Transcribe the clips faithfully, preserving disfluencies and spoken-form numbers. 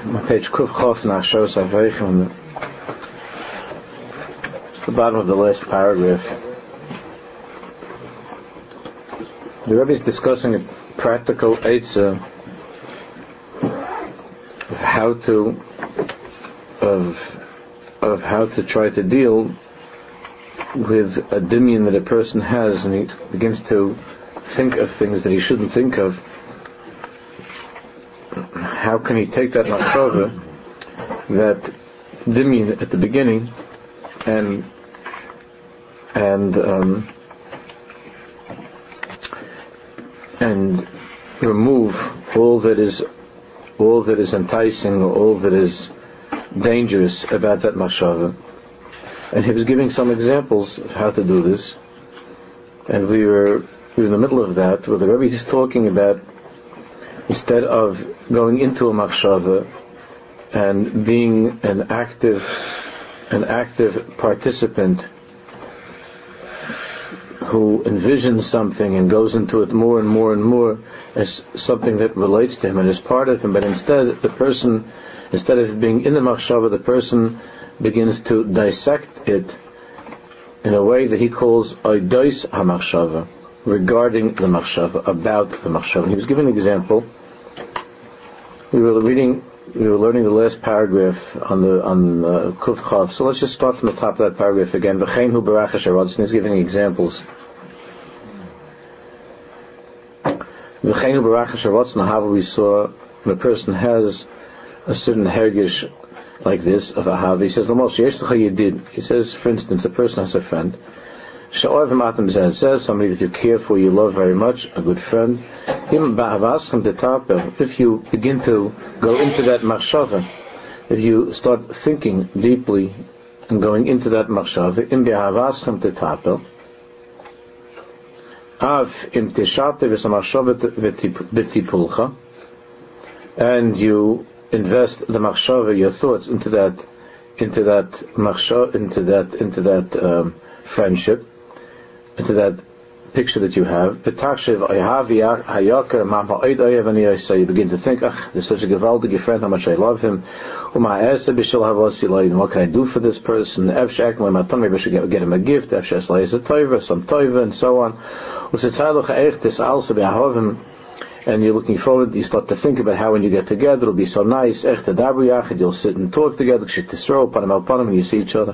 on page Kuf Chof Nachshos Aveichem, it's the bottom of the last paragraph. The Rebbe is discussing a practical eitzah of how to of of how to try to deal with a dimion that a person has, and he begins to think of things that he shouldn't think of. How can he take that machshava, that dimion at the beginning, and and um, and remove all that is all that is enticing, or all that is dangerous about that machshava? And he was giving some examples of how to do this, and we were, we were in the middle of that, where the Rebbe is talking about, instead of going into a machshava and being an active, an active participant who envisions something and goes into it more and more and more as something that relates to him and is part of him, but instead the person, instead of being in the machshava, the person begins to dissect it in a way that he calls oidos hamachshava, regarding the machshava, about the machshava. He was giving an example. We were reading, we were learning the last paragraph on the on uh, Kuf Chav. So let's just start from the top of that paragraph again. V'chein hu barach asher rotzen. He's giving examples. V'chein hu barach asher rotzen. How we saw when a person has a certain hergish like this of ahava. He says, "L'mos sheyesh lecha yedid." He says, for instance, a person has a friend. She'ohev matam zeh. It says somebody that you care for, you love very much, a good friend. If you begin to go into that machshava, if you start thinking deeply and going into that machshava, im be'avaschem tetapel, av im teshate v'samachshavet v'tipulcha, and you invest the machshava, your thoughts, into that, into that machshava, into that, into that um, friendship, into that picture that you have. You begin to think, ah, there's such a gewaldige friend, how much I love him. What can I do for this person? Maybe I should get him a gift, some toiva, and so on. And you're looking forward, you start to think about how when you get together, it'll be so nice. You'll sit and talk together, and you see each other.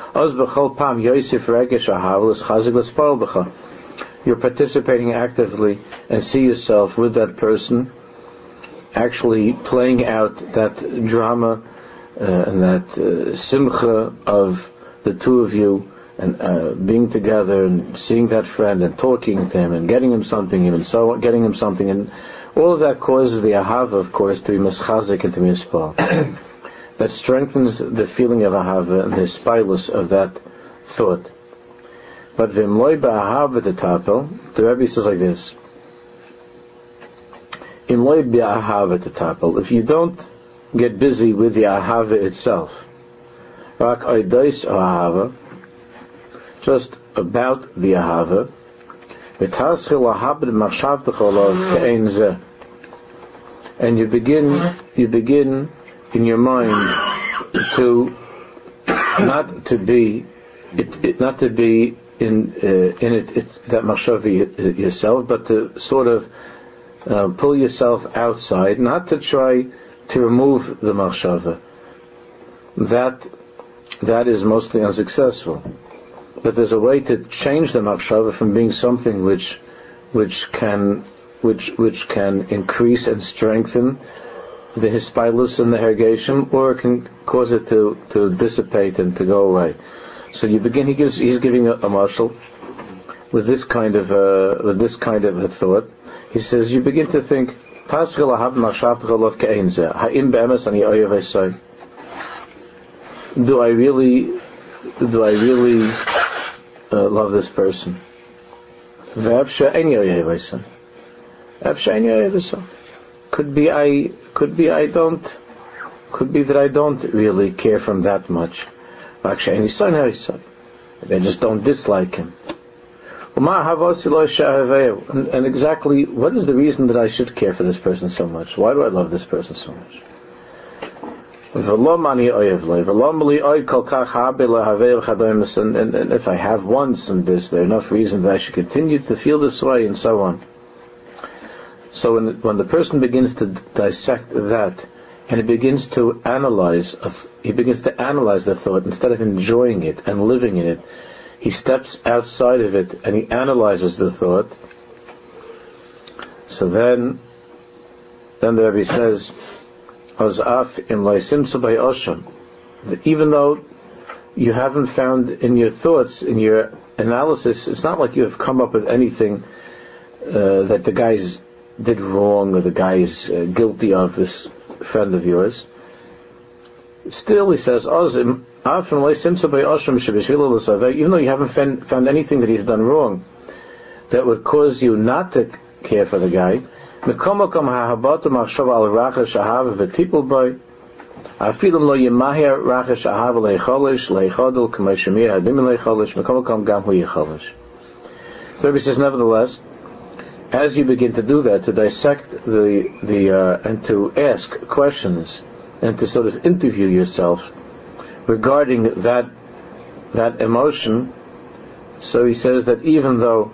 You're participating actively and see yourself with that person, actually playing out that drama uh, and that uh, simcha of the two of you, and uh, being together and seeing that friend and talking to him and getting him something, and so on, getting him something, and all of that causes the ahava, of course, to be mischazik and to be mispal. That strengthens the feeling of ahava and the spilus of that thought. But v'imloi ba'ahava tetapel, the Rebbe says like this: imloi ba'ahava tetapel. If you don't get busy with the ahava itself, rak oidos ahava, just about the ahava, v'taschil ahabed machshavtecha olav ke'ein zeh, and you begin, you begin in your mind to not to be, it, it, not to be in uh, in it, it's that machshava yourself, but to sort of uh, pull yourself outside, not to try to remove the machshava. That that is mostly unsuccessful. But there's a way to change the machshava from being something which which can which which can increase and strengthen the hispilus and the hergeshim, or it can cause it to, to dissipate and to go away. So you begin. He gives. He's giving a, a marshal with this kind of uh, with this kind of a thought. He says you begin to think. Do I really? Do I really uh, love this person? Could be I. Could be I don't. Could be that I don't really care for him that much. Maybe I just don't dislike him. And, and exactly what is the reason that I should care for this person so much? Why do I love this person so much? And, and, and if I have once and there's there enough reason that I should continue to feel this way, and so on. So when, when the person begins to dissect that, and he begins to analyze, he begins to analyze the thought instead of enjoying it and living in it, he steps outside of it and he analyzes the thought. So then, then the Rebbe says, even though you haven't found in your thoughts, in your analysis, it's not like you have come up with anything uh, that the guys did wrong or the guy is uh, guilty of, this friend of yours. Still, he says, even though you haven't found, found anything that he's done wrong that would cause you not to care for the guy, so he says, nevertheless, as you begin to do that, to dissect the the uh, and to ask questions and to sort of interview yourself regarding that that emotion, so he says that even though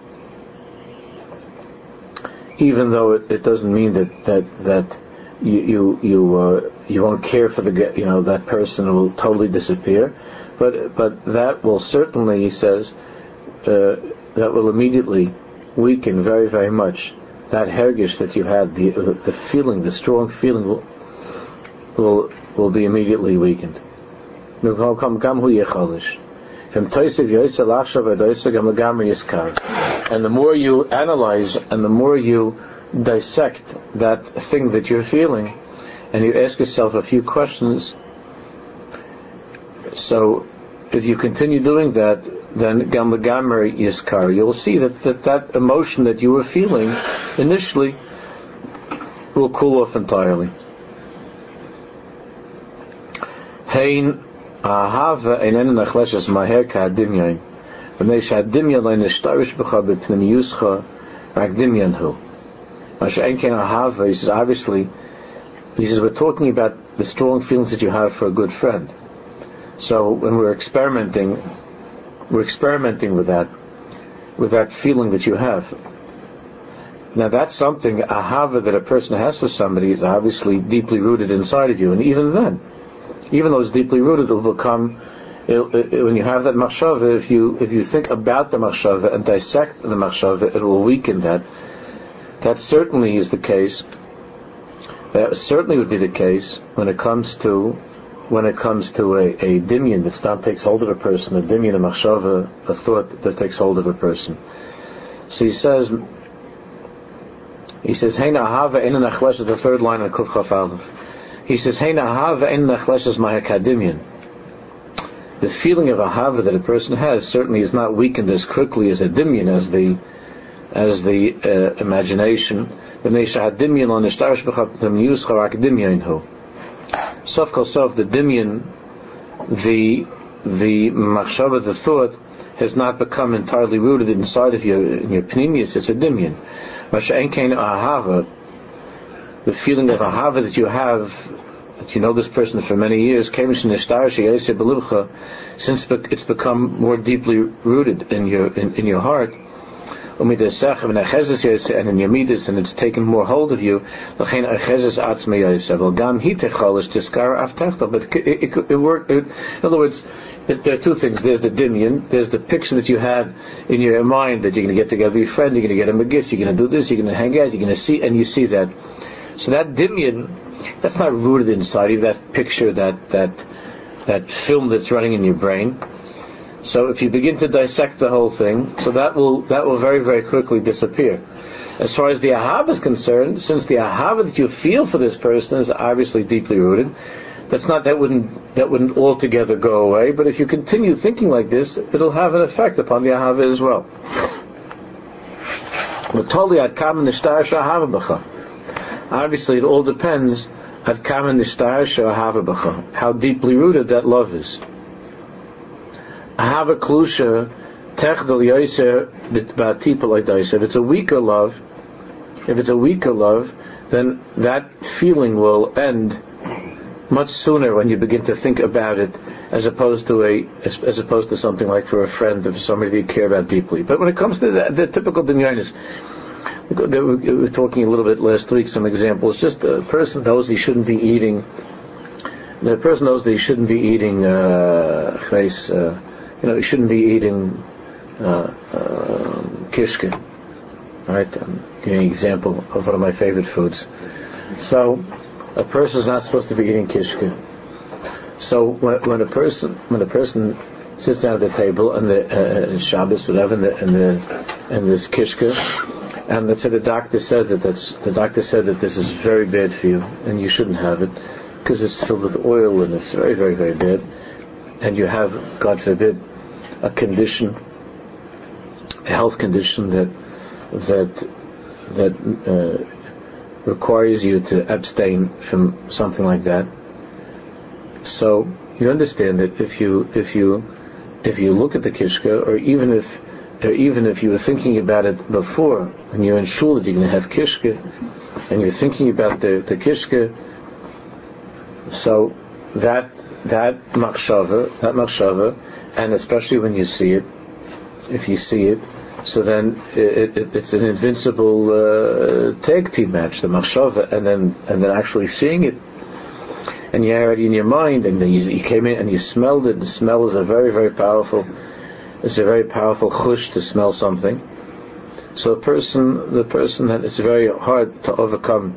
even though it, it doesn't mean that that that you you you, uh, you won't care for the you know that person will totally disappear, but but that will certainly, he says, uh, that will immediately weaken very very much that hergish that you had, the uh, the feeling, the strong feeling will will will be immediately weakened. And the more you analyze and the more you dissect that thing that you're feeling, and you ask yourself a few questions, so if you continue doing that, then gam legamer yiskar, you'll see that, that that emotion that you were feeling initially will cool off entirely. Hein ahava einen nachleshes maher ka dimyan. He says obviously, he says we're talking about the strong feelings that you have for a good friend. So when we're experimenting, we're experimenting with that, with that feeling that you have. Now that's something, ahava, that a person has for somebody is obviously deeply rooted inside of you, and even then, even though it's deeply rooted, it will become, It, it, when you have that machshava, if you if you think about the machshava and dissect the machshava, it will weaken that. That certainly is the case. That certainly would be the case when it comes to when it comes to a, a dimyan that stam takes hold of a person, a dimyan, a machshava, a thought that takes hold of a person. So he says, he says, Heina ahava ein nachlesh, is the third line of Kuf Chaf Aleph. He says, Heina ahava ein nachlesh is mahakadimyan. The feeling of ahava that a person has certainly is not weakened as quickly as a dimyan, as the as the uh, imagination. Sof kol sof, the dimyan, the the machshava, the thought, has not become entirely rooted inside of you in your pnimius. It's a dimyan. Masha'en kein ahava, the feeling of ahava that you have, that you know this person for many years, since it's become more deeply rooted in your in, in your heart, and in your midas, and it's taken more hold of you. But it, it, it worked. It, in other words, it, there are two things. There's the dimyan. There's the picture that you had in your mind that you're going to get together with your friend. You're going to get him a gift. You're going to do this. You're going to hang out. You're going to see, and you see that. So that dimyan, that's not rooted inside you. That picture, that that that film that's running in your brain. So if you begin to dissect the whole thing, so that will that will very very quickly disappear. As far as the ahava is concerned, since the ahava that you feel for this person is obviously deeply rooted, that's not that wouldn't that wouldn't altogether go away. But if you continue thinking like this, it'll have an effect upon the ahava as well. Obviously, it all depends at kamen nishtar she'ahava b'cha, how deeply rooted that love is. Ahava klusha techdel yoser b'atipel oidaisa. If it's a weaker love, if it's a weaker love, then that feeling will end much sooner when you begin to think about it, as opposed to a as, as opposed to something like for a friend or for somebody that you care about deeply. But when it comes to the, the typical dinyanis, we were talking a little bit last week. Some examples. Just a person knows he shouldn't be eating. The person knows that he shouldn't be eating. Uh, uh, you know, he shouldn't be eating uh, uh, kishke. Right? I'm giving an example of one of my favorite foods. So, a person is not supposed to be eating kishke. So, when, when a person when a person sits down at the table and the uh, Shabbos, whatever, and the and the and this kishke, and let's say the doctor said that that's the doctor said that this is very bad for you and you shouldn't have it because it's filled with oil and it's very very very bad, and you have, God forbid, a condition, a health condition that that that uh, requires you to abstain from something like that. So you understand that if you if you if you look at the kishke, or even if or even if you were thinking about it before, when you're in shul that you're going to have kishke, and you're thinking about the the kishke, so that that machshava, that machshava, and especially when you see it, if you see it, so then it, it, it's an invincible uh, tag team match, the machshava, and then and then actually seeing it, and you're already in your mind, and then you, you came in and you smelled it. The smell is a very very powerful, it's a very powerful chush to smell something. So a person, the person that it's very hard to overcome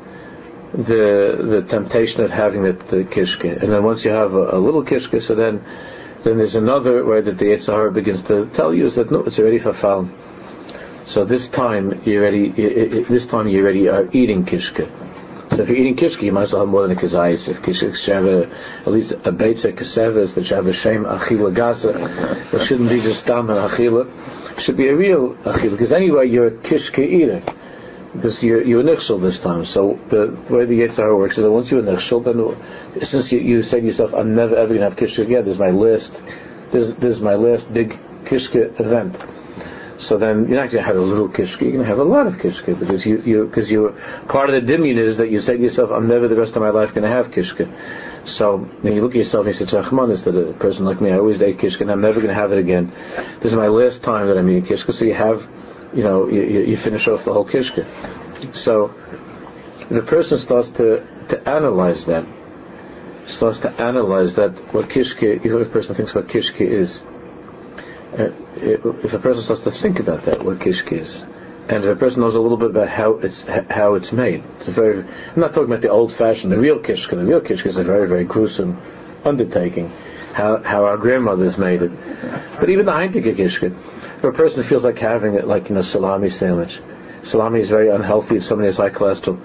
the the temptation of having the, the kishke, and then once you have a, a little kishke, so then then there's another way that the Yetzer Hara begins to tell you is that no, it's already verfallen. So this time you already this time you already are eating kishke. So if you're eating kishke, you might as well have more than a kazayis. If kishke should have a, at least a beitza kaseves that should have a shem achila gaza, it shouldn't be just tam and achila. It should be a real achila, because anyway you're a kishke eater, because you're you're nichshel this time. So the, the way the Yetzer Hara works is that once you're nichshel, then since you, you say to yourself, I'm never ever going to have kishke again. This is my last. This, this is my last big kishke event. So then you're not going to have a little kishke, you're going to have a lot of kishke, because you, you, because you, part of the dimyon is that you say to yourself, I'm never the rest of my life going to have kishke. So then you look at yourself and you say, Tzachmanis, that a person like me, I always ate kishke and I'm never going to have it again. This is my last time that I'm eating kishke, so you have, you know, you, you finish off the whole kishke. So the person starts to, to analyze that, starts to analyze that, what kishke, if a person thinks what kishke is. Uh, if a person starts to think about that, what kishke is, and if a person knows a little bit about how it's how it's made, it's a very. I'm not talking about the old-fashioned, the real kishke. The real kishke is a very very gruesome undertaking. How how our grandmothers made it, but even the heintige kishke, if a person feels like having it, like you know, salami sandwich. Salami is very unhealthy if somebody has high cholesterol.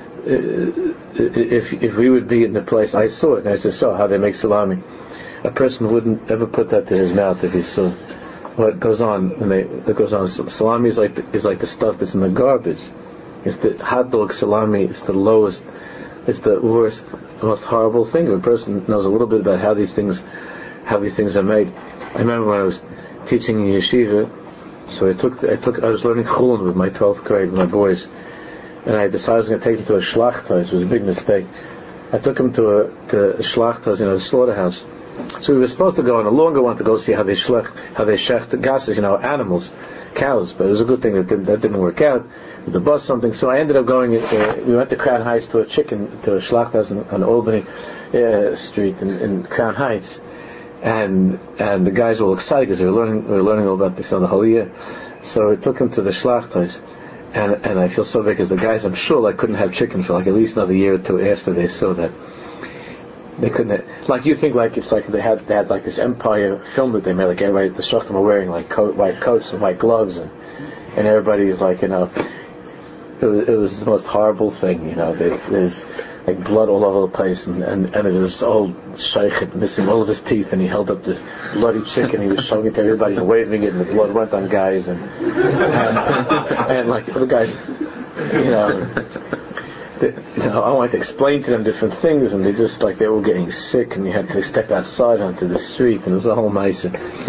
Uh, if if we would be in the place, I saw it, and I just saw how they make salami. A person wouldn't ever put that to his mouth if he saw what goes on when they what goes on. Salami is like the, is like the stuff that's in the garbage. It's the hot dog salami. It's the lowest. It's the worst, most horrible thing. If a person knows a little bit about how these things, how these things are made. I remember when I was teaching in yeshiva. So I took I took I was learning chulin with my twelfth grade with my boys, and I decided I was going to take them to a schlachthus. It was a big mistake. I took them to a to a schlachthus, you know, a slaughterhouse. So we were supposed to go on a longer one to go see how they shlech, how they shecht the gases, you know, animals, cows. But it was a good thing that didn't, that didn't work out with the bus something. So I ended up going. Uh, we went to Crown Heights to a chicken to a schlachthus on, on Albany uh, Street in, in Crown Heights, and and the guys were all excited because they were learning they were learning all about this on the whole year. So I took them to the schlachthus, and and I feel so bad because the guys, I'm sure, like couldn't have chicken for like at least another year or two after they saw that. They couldn't, like you think, like it's like they had they had like this empire film that they made, like everybody, the shachtim were wearing like coat, white coats and white gloves, and and everybody's like, you know, it was it was the most horrible thing, you know. They, there's like blood all over the place, and and, and there was this old sheikh missing all of his teeth, and he held up the bloody chicken, he was showing it to everybody and waving it, and the blood went on guys, and and, and like the guys, you know. You know, I wanted to explain to them different things, and they just like they were getting sick, and you had to step outside onto the street, and it was a whole mess,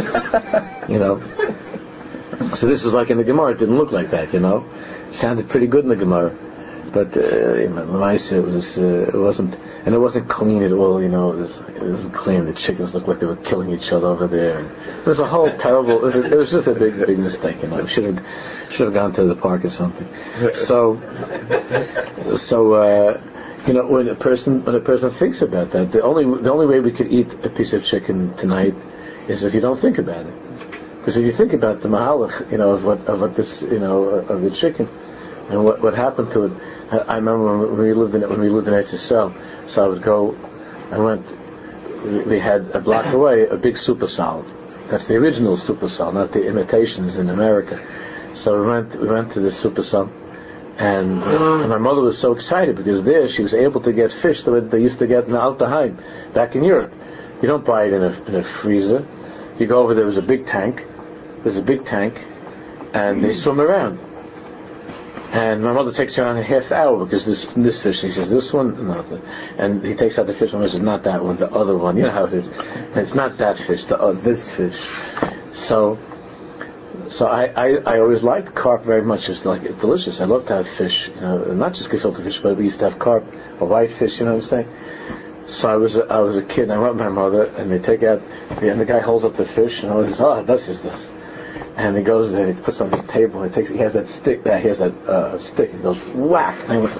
you know. So this was like in the Gemara. It didn't look like that, you know. It sounded pretty good in the Gemara, but uh, you know, the mess, it was uh, it wasn't and it wasn't clean at all. You know, it, was, it wasn't clean. The chickens looked like they were killing each other over there. And it was a whole terrible. It was, a, it was just a big, big mistake. You know, we should have should have gone to the park or something. So, so uh, you know, when a person when a person thinks about that, the only the only way we could eat a piece of chicken tonight is if you don't think about it. Because if you think about the mahalach, you know, of what of what this, you know, of the chicken, and what what happened to it. I, I remember when we lived in when we lived in Eretz Yisrael, so I would go. I went. We had a block away a big super salad. That's the original super salad, not the imitations in America. So we went. We went to this super salad, and, uh, and my mother was so excited because there she was able to get fish the way they used to get in Alta Heim back in Europe. You don't buy it in a in a freezer. You go over there. Was a big tank. There's a big tank, and they swim around. And my mother takes around a half hour because this this fish. He says this one, no, and he takes out the fish. And he says not that one, the other one. You know how it is. And it's not that fish, the uh, this fish. So, so I, I, I always liked carp very much. It's like it's delicious. I love to have fish. You know, not just gefilte fish, but we used to have carp or white fish. You know what I'm saying? So I was a, I was a kid. And I went with my mother, and they take out, and the guy holds up the fish, and I was oh, this is this. And he goes there, he puts it on the table, and he takes, he has that stick, that he has that uh, stick, he goes whack. And I went,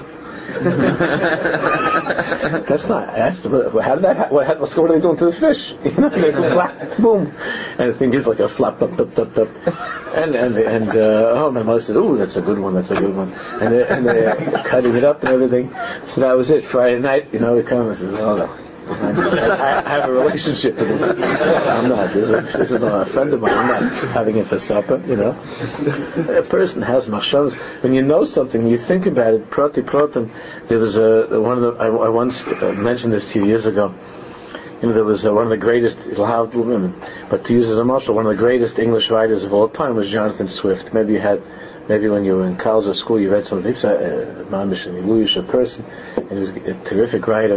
that's not. That's the, how did that? What, what's what are they doing to the fish? You know, they go whack, boom, and the thing is like a flap, up, up, up, up, and and and uh, oh, my mother said, "Ooh, that's a good one, that's a good one," and they, and they uh, cutting it up and everything. So that was it. Friday night, you know, they come and says, "Oh no." I, I have a relationship with this. I'm not. This is, this is not a friend of mine. I'm not having it for supper. You know, a person has machshavas. When you know something, you think about it. Proti protim. There was a one of the. I, I once mentioned this to you years ago. You know, there was a, one of the greatest. It'll have women, but to use as a marshal, one of the greatest English writers of all time was Jonathan Swift. Maybe you had. Maybe when you were in college or school, you read some of him. He's a mamish and Iluyish person, and he was a terrific writer.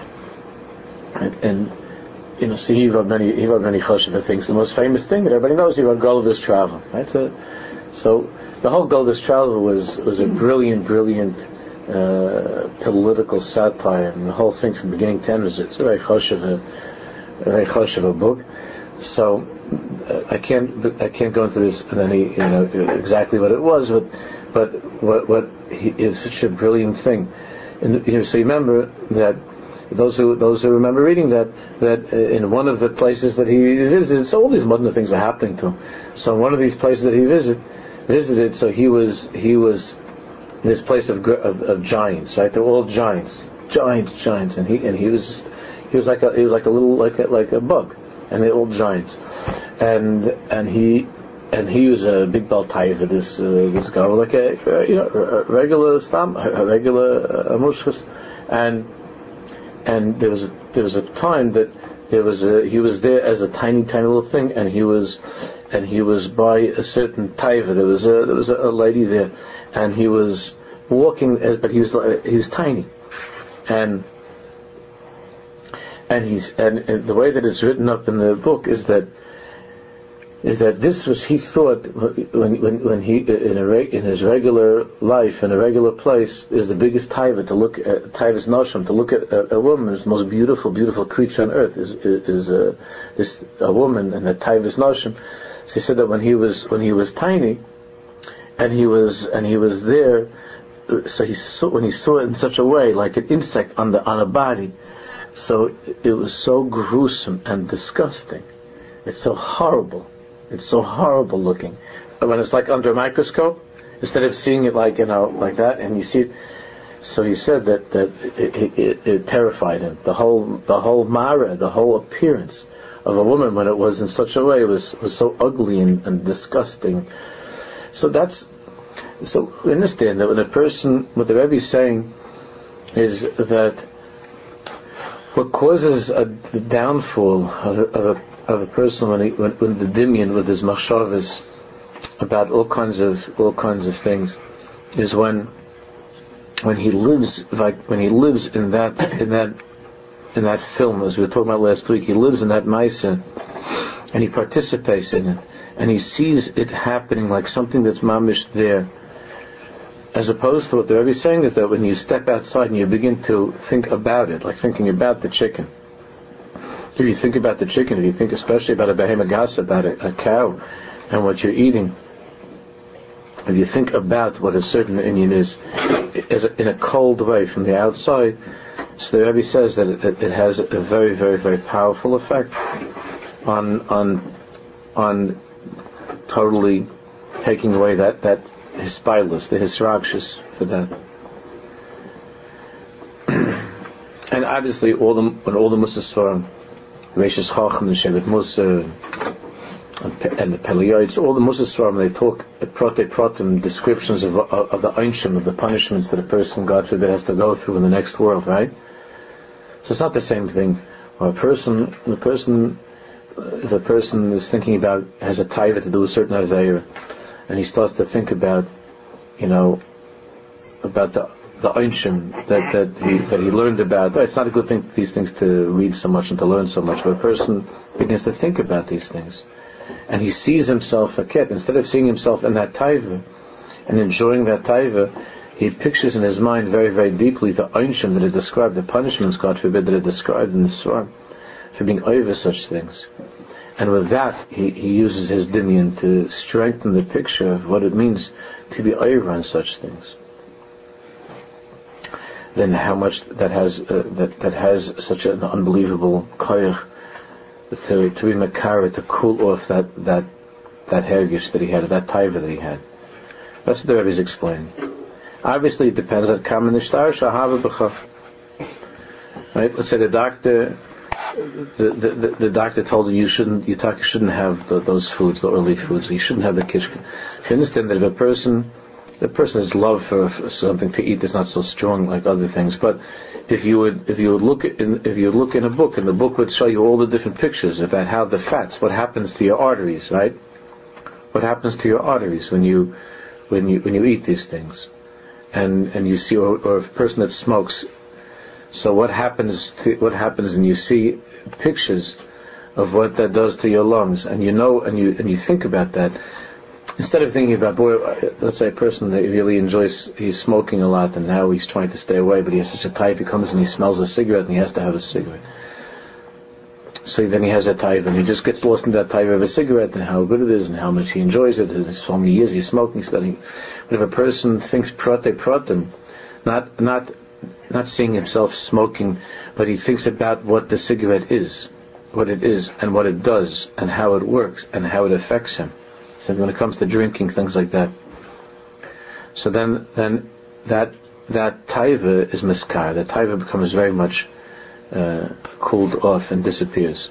And, and you know, see, he wrote many, he wrote many choshev things. The most famous thing that everybody knows, he wrote Gulliver's Travel. Right? So, so the whole Gulliver's Travel was was a brilliant, brilliant uh, political satire, and the whole thing from beginning to end was it's a very choshev, a very choshev book. So uh, I can't, I can't go into this and any, you know, exactly what it was, but but what what he, it was such a brilliant thing. And you know, so you remember that. Those who those who remember reading that that in one of the places that he visited, so all these modern things were happening to him. So in one of these places that he visited, visited, so he was he was in this place of of, of giants, right? They're all giants, giants, giants, and he and he was he was like a he was like a little like a, like a bug, and they're all giants, and and he. And he was a big baltai for this uh, this guy, like a, you know a regular stam, a regular uh, mushkas, and. And there was a, there was a time that there was a, he was there as a tiny tiny little thing, and he was and he was by a certain taiva. There was a there was a, a lady there, and he was walking, but he was he was tiny, and and he's and, and the way that it's written up in the book is that. Is that this was he thought when when when he in a in his regular life in a regular place is the biggest taiva to look at taiva's nosham to look at a, a woman is the most beautiful beautiful creature on earth is is, is a is a woman and the taiva's nosham. So he said that when he was when he was tiny, and he was and he was there, so he saw when he saw it in such a way like an insect on the on a body, so it was so gruesome and disgusting. It's so horrible. It's so horrible looking. When it's like under a microscope, instead of seeing it like, you know, like that, and you see it. So he said that, that it, it, it, it terrified him. The whole, the whole mara, the whole appearance of a woman when it was in such a way was, was so ugly and, and disgusting. So that's, so understand that when a person, what the Rebbe is saying is that what causes a, the downfall of a, of a of a person when, he, when, when the dimyan with his machshavas about all kinds of all kinds of things is when when he lives like when he lives in that in that in that film, as we were talking about last week. He lives in that ma'aseh and he participates in it and he sees it happening like something that's mamish there. As opposed to what the Rebbe is saying is that when you step outside and you begin to think about it, like thinking about the chicken. If you think about the chicken, if you think especially about a behemoth gas, about a, a cow, and what you're eating, if you think about what a certain Indian is, is in a cold way from the outside, so the Rebbe says that it, it has a very, very, very powerful effect on on on totally taking away that that hispilus, the hisrakshus for that. And obviously, all the when all the Musasfarim, Reishis Chacham, the Shevet Musa, and the Peleioids, all the Musasfarim, they talk prote protem descriptions of, of of the einshim, of the punishments that a person, God forbid, has to go through in the next world, right? So it's not the same thing. Well, a person, the person, if a person is thinking about, has a taiva to do a certain aveir, and he starts to think about, you know, about the the einshim that that he that he learned about. It's not a good thing, these things, to read so much and to learn so much, but a person begins to think about these things, and he sees himself a ket. Instead of seeing himself in that taiva and enjoying that taiva, he pictures in his mind very, very deeply the einshim that are described, the punishments, God forbid, that are described in the Swarm for being over such things. And with that, he, he uses his dimion to strengthen the picture of what it means to be over on such things. Then how much that has uh, that that has such an unbelievable koyach to to be makara, to cool off that that that hergish that he had, that taiva that he had. That's what the Rebbe is explaining. Obviously, it depends on kamen nishtar shahava b'cha. Right? Let's say the doctor, the, the the the doctor told you you shouldn't you talk, you shouldn't have the, those foods, the early foods. You shouldn't have the kishka. You understand that if a person the person's love for, for something to eat is not so strong like other things. But if you would, if you would look in, if you would look in a book, and the book would show you all the different pictures about how the fats, what happens to your arteries, right? What happens to your arteries when you, when you, when you eat these things, and and you see, or, or a person that smokes. So what happens to, what happens, and you see pictures of what that does to your lungs, and you know, and you and you think about that. Instead of thinking about, boy, let's say a person that really enjoys, he's smoking a lot and now he's trying to stay away, but he has such a type, he comes and he smells a cigarette and he has to have a cigarette. So then he has a type and he just gets lost in that type of a cigarette and how good it is and how much he enjoys it. There's so many years he's smoking, studying. But if a person thinks prote protem, not, not, not seeing himself smoking, but he thinks about what the cigarette is, what it is and what it does and how it works and how it affects him. So when it comes to drinking, things like that. So then, then that that taiva is miskar. The taiva becomes very much uh, cooled off and disappears.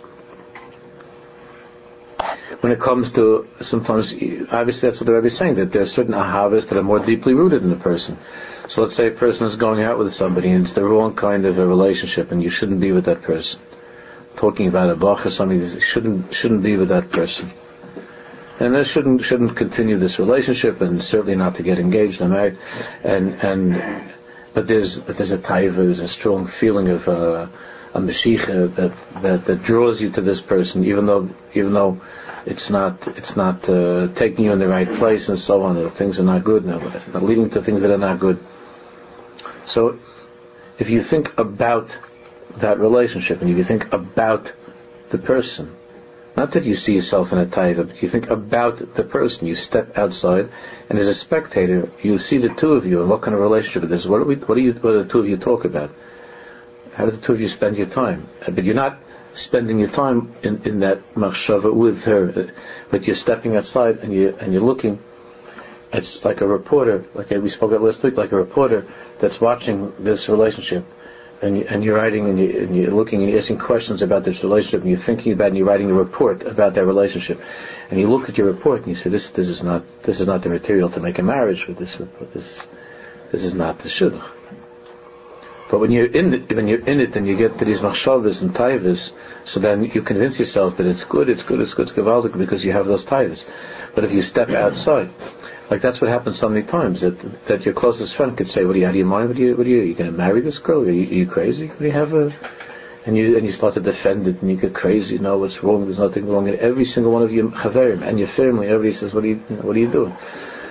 When it comes to, sometimes, obviously that's what the Rebbe is saying, that there are certain ahavas that are more deeply rooted in the person. So let's say a person is going out with somebody and it's the wrong kind of a relationship and you shouldn't be with that person. Talking about a bach or something, you shouldn't shouldn't be with that person. And they shouldn't shouldn't continue this relationship, and certainly not to get engaged and married. And and but there's but there's a taiva, there's a strong feeling of uh, a mashiach that, that that draws you to this person, even though even though it's not it's not uh, taking you in the right place and so on. Or things are not good now, but leading to things that are not good. So, if you think about that relationship, and if you think about the person. Not that you see yourself in a taiva, but you think about the person. You step outside, and as a spectator, you see the two of you and what kind of relationship it is. What do we, what do you, what do the two of you talk about? How do the two of you spend your time? But you're not spending your time in, in that machshava with her, but you're stepping outside and you and you're looking. It's like a reporter, like we spoke about last week, like a reporter that's watching this relationship. And, you, and you're writing and, you, and you're looking and you're asking questions about this relationship and you're thinking about it and you're writing a report about that relationship. And you look at your report and you say, this this is not this is not the material to make a marriage with this report. This is this is not the shidduch. But when you're in it, when you're in it and you get to these machshavas and taivas, so then you convince yourself that it's good, it's good, it's good, it's gewaldig, because you have those taivas. But if you step outside, like that's what happens so many times, that that your closest friend could say, "What do you? How do you mind? What do you? What do you? Are you going to marry this girl? Are you, are you crazy? What do you have a?" And you and you start to defend it, and you get crazy. No, what's wrong? There's nothing wrong. And every single one of you chaverim and your family, everybody says, "What are you? You know, what are you doing?"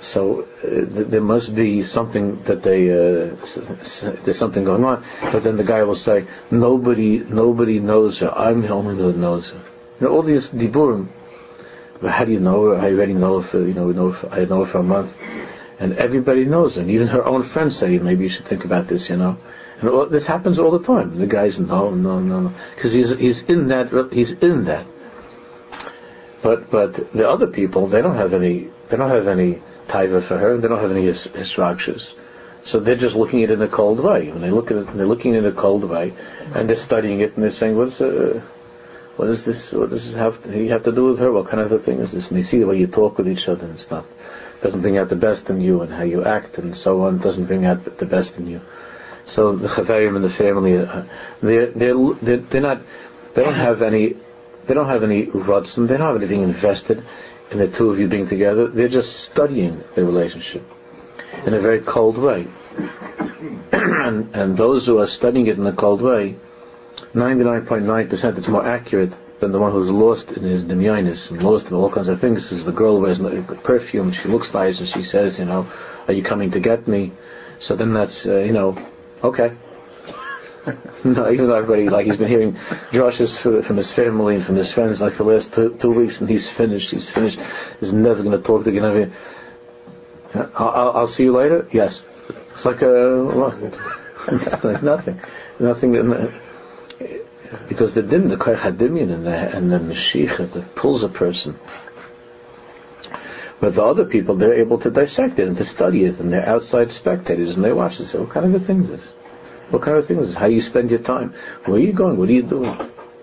So uh, th- there must be something that they uh, s- s- there's something going on. But then the guy will say, nobody nobody knows her. I'm the only one that knows her. You know, all these diburim. But how do you know her? I already know her for, you know, we know her for, I know her for a month, and everybody knows her. And even her own friends say, maybe you should think about this. You know, and all, this happens all the time. The guys, no, no, no, no, because he's he's in that he's in that. But but the other people, they don't have any they don't have any taiva for her. They don't have any his, his structures. So they're just looking at it in a cold way. When they look at it, they're looking in a cold way, and they're studying it, and they're saying, "What's uh, what is this? What does this have? You have to do with her? What kind of a thing is this?" And they see the way you talk with each other, and it's not doesn't bring out the best in you, and how you act, and so on, doesn't bring out the best in you. So the chaverim and the family, uh, they're they're they're, they're not they don't have any they don't have any rutzim. They don't have anything invested in the two of you being together. They're just studying the relationship in a very cold way. and and those who are studying it in a cold way, ninety-nine point nine percent it's more accurate than the one who's lost in his demyonis and lost in all kinds of things. This is the girl who wears perfume, she looks nice, and she says, you know, are you coming to get me? So then that's, uh, you know, okay. No, even though everybody, like, he's been hearing drushes from his family and from his friends like the last two, two weeks, and he's finished, he's finished, he's never going to talk to you. I'll, I'll, I'll see you later? Yes. It's like a, like nothing. Nothing, because the din, the koich hadimyan and the, and the mashiach that pulls a person. But the other people, they're able to dissect it and to study it, and they're outside spectators, and they watch it and say, what kind of a thing is this? What kind of thing is this? How you spend your time? Where are you going? What are you doing?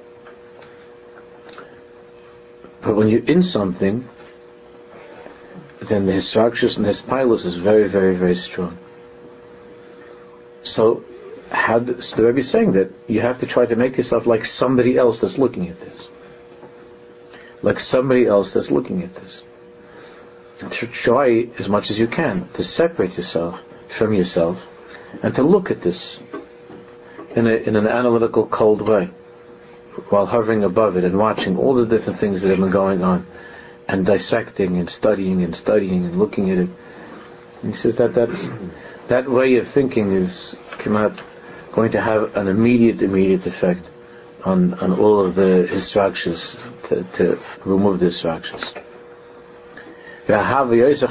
But when you're in something, then the structures and his pilus is very, very, very strong. So, how so the Rebbe is saying that you have to try to make yourself like somebody else that's looking at this. Like somebody else that's looking at this. And to try as much as you can to separate yourself from yourself and to look at this in, a, in an analytical, cold way, while hovering above it and watching all the different things that have been going on, and dissecting and studying and studying and looking at it. And he says that that's, that way of thinking is going to have an immediate, immediate effect on, on all of the structures, to, to remove the structures. It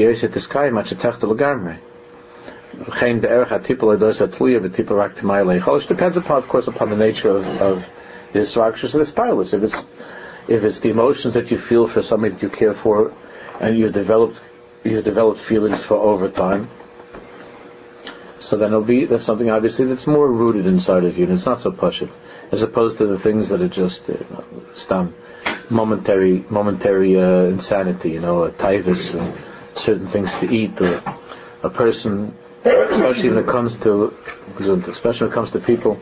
depends upon, of course, upon the nature of, of the structures of the stylus. If it's if it's the emotions that you feel for somebody that you care for, and you've developed you've developed feelings for over time, so then it'll be that's something obviously that's more rooted inside of you, and it's not so pashut, as opposed to the things that are just uh, stam, momentary momentary uh, insanity, you know, a taivus, or certain things to eat, or a person, especially when it comes to, especially when it comes to people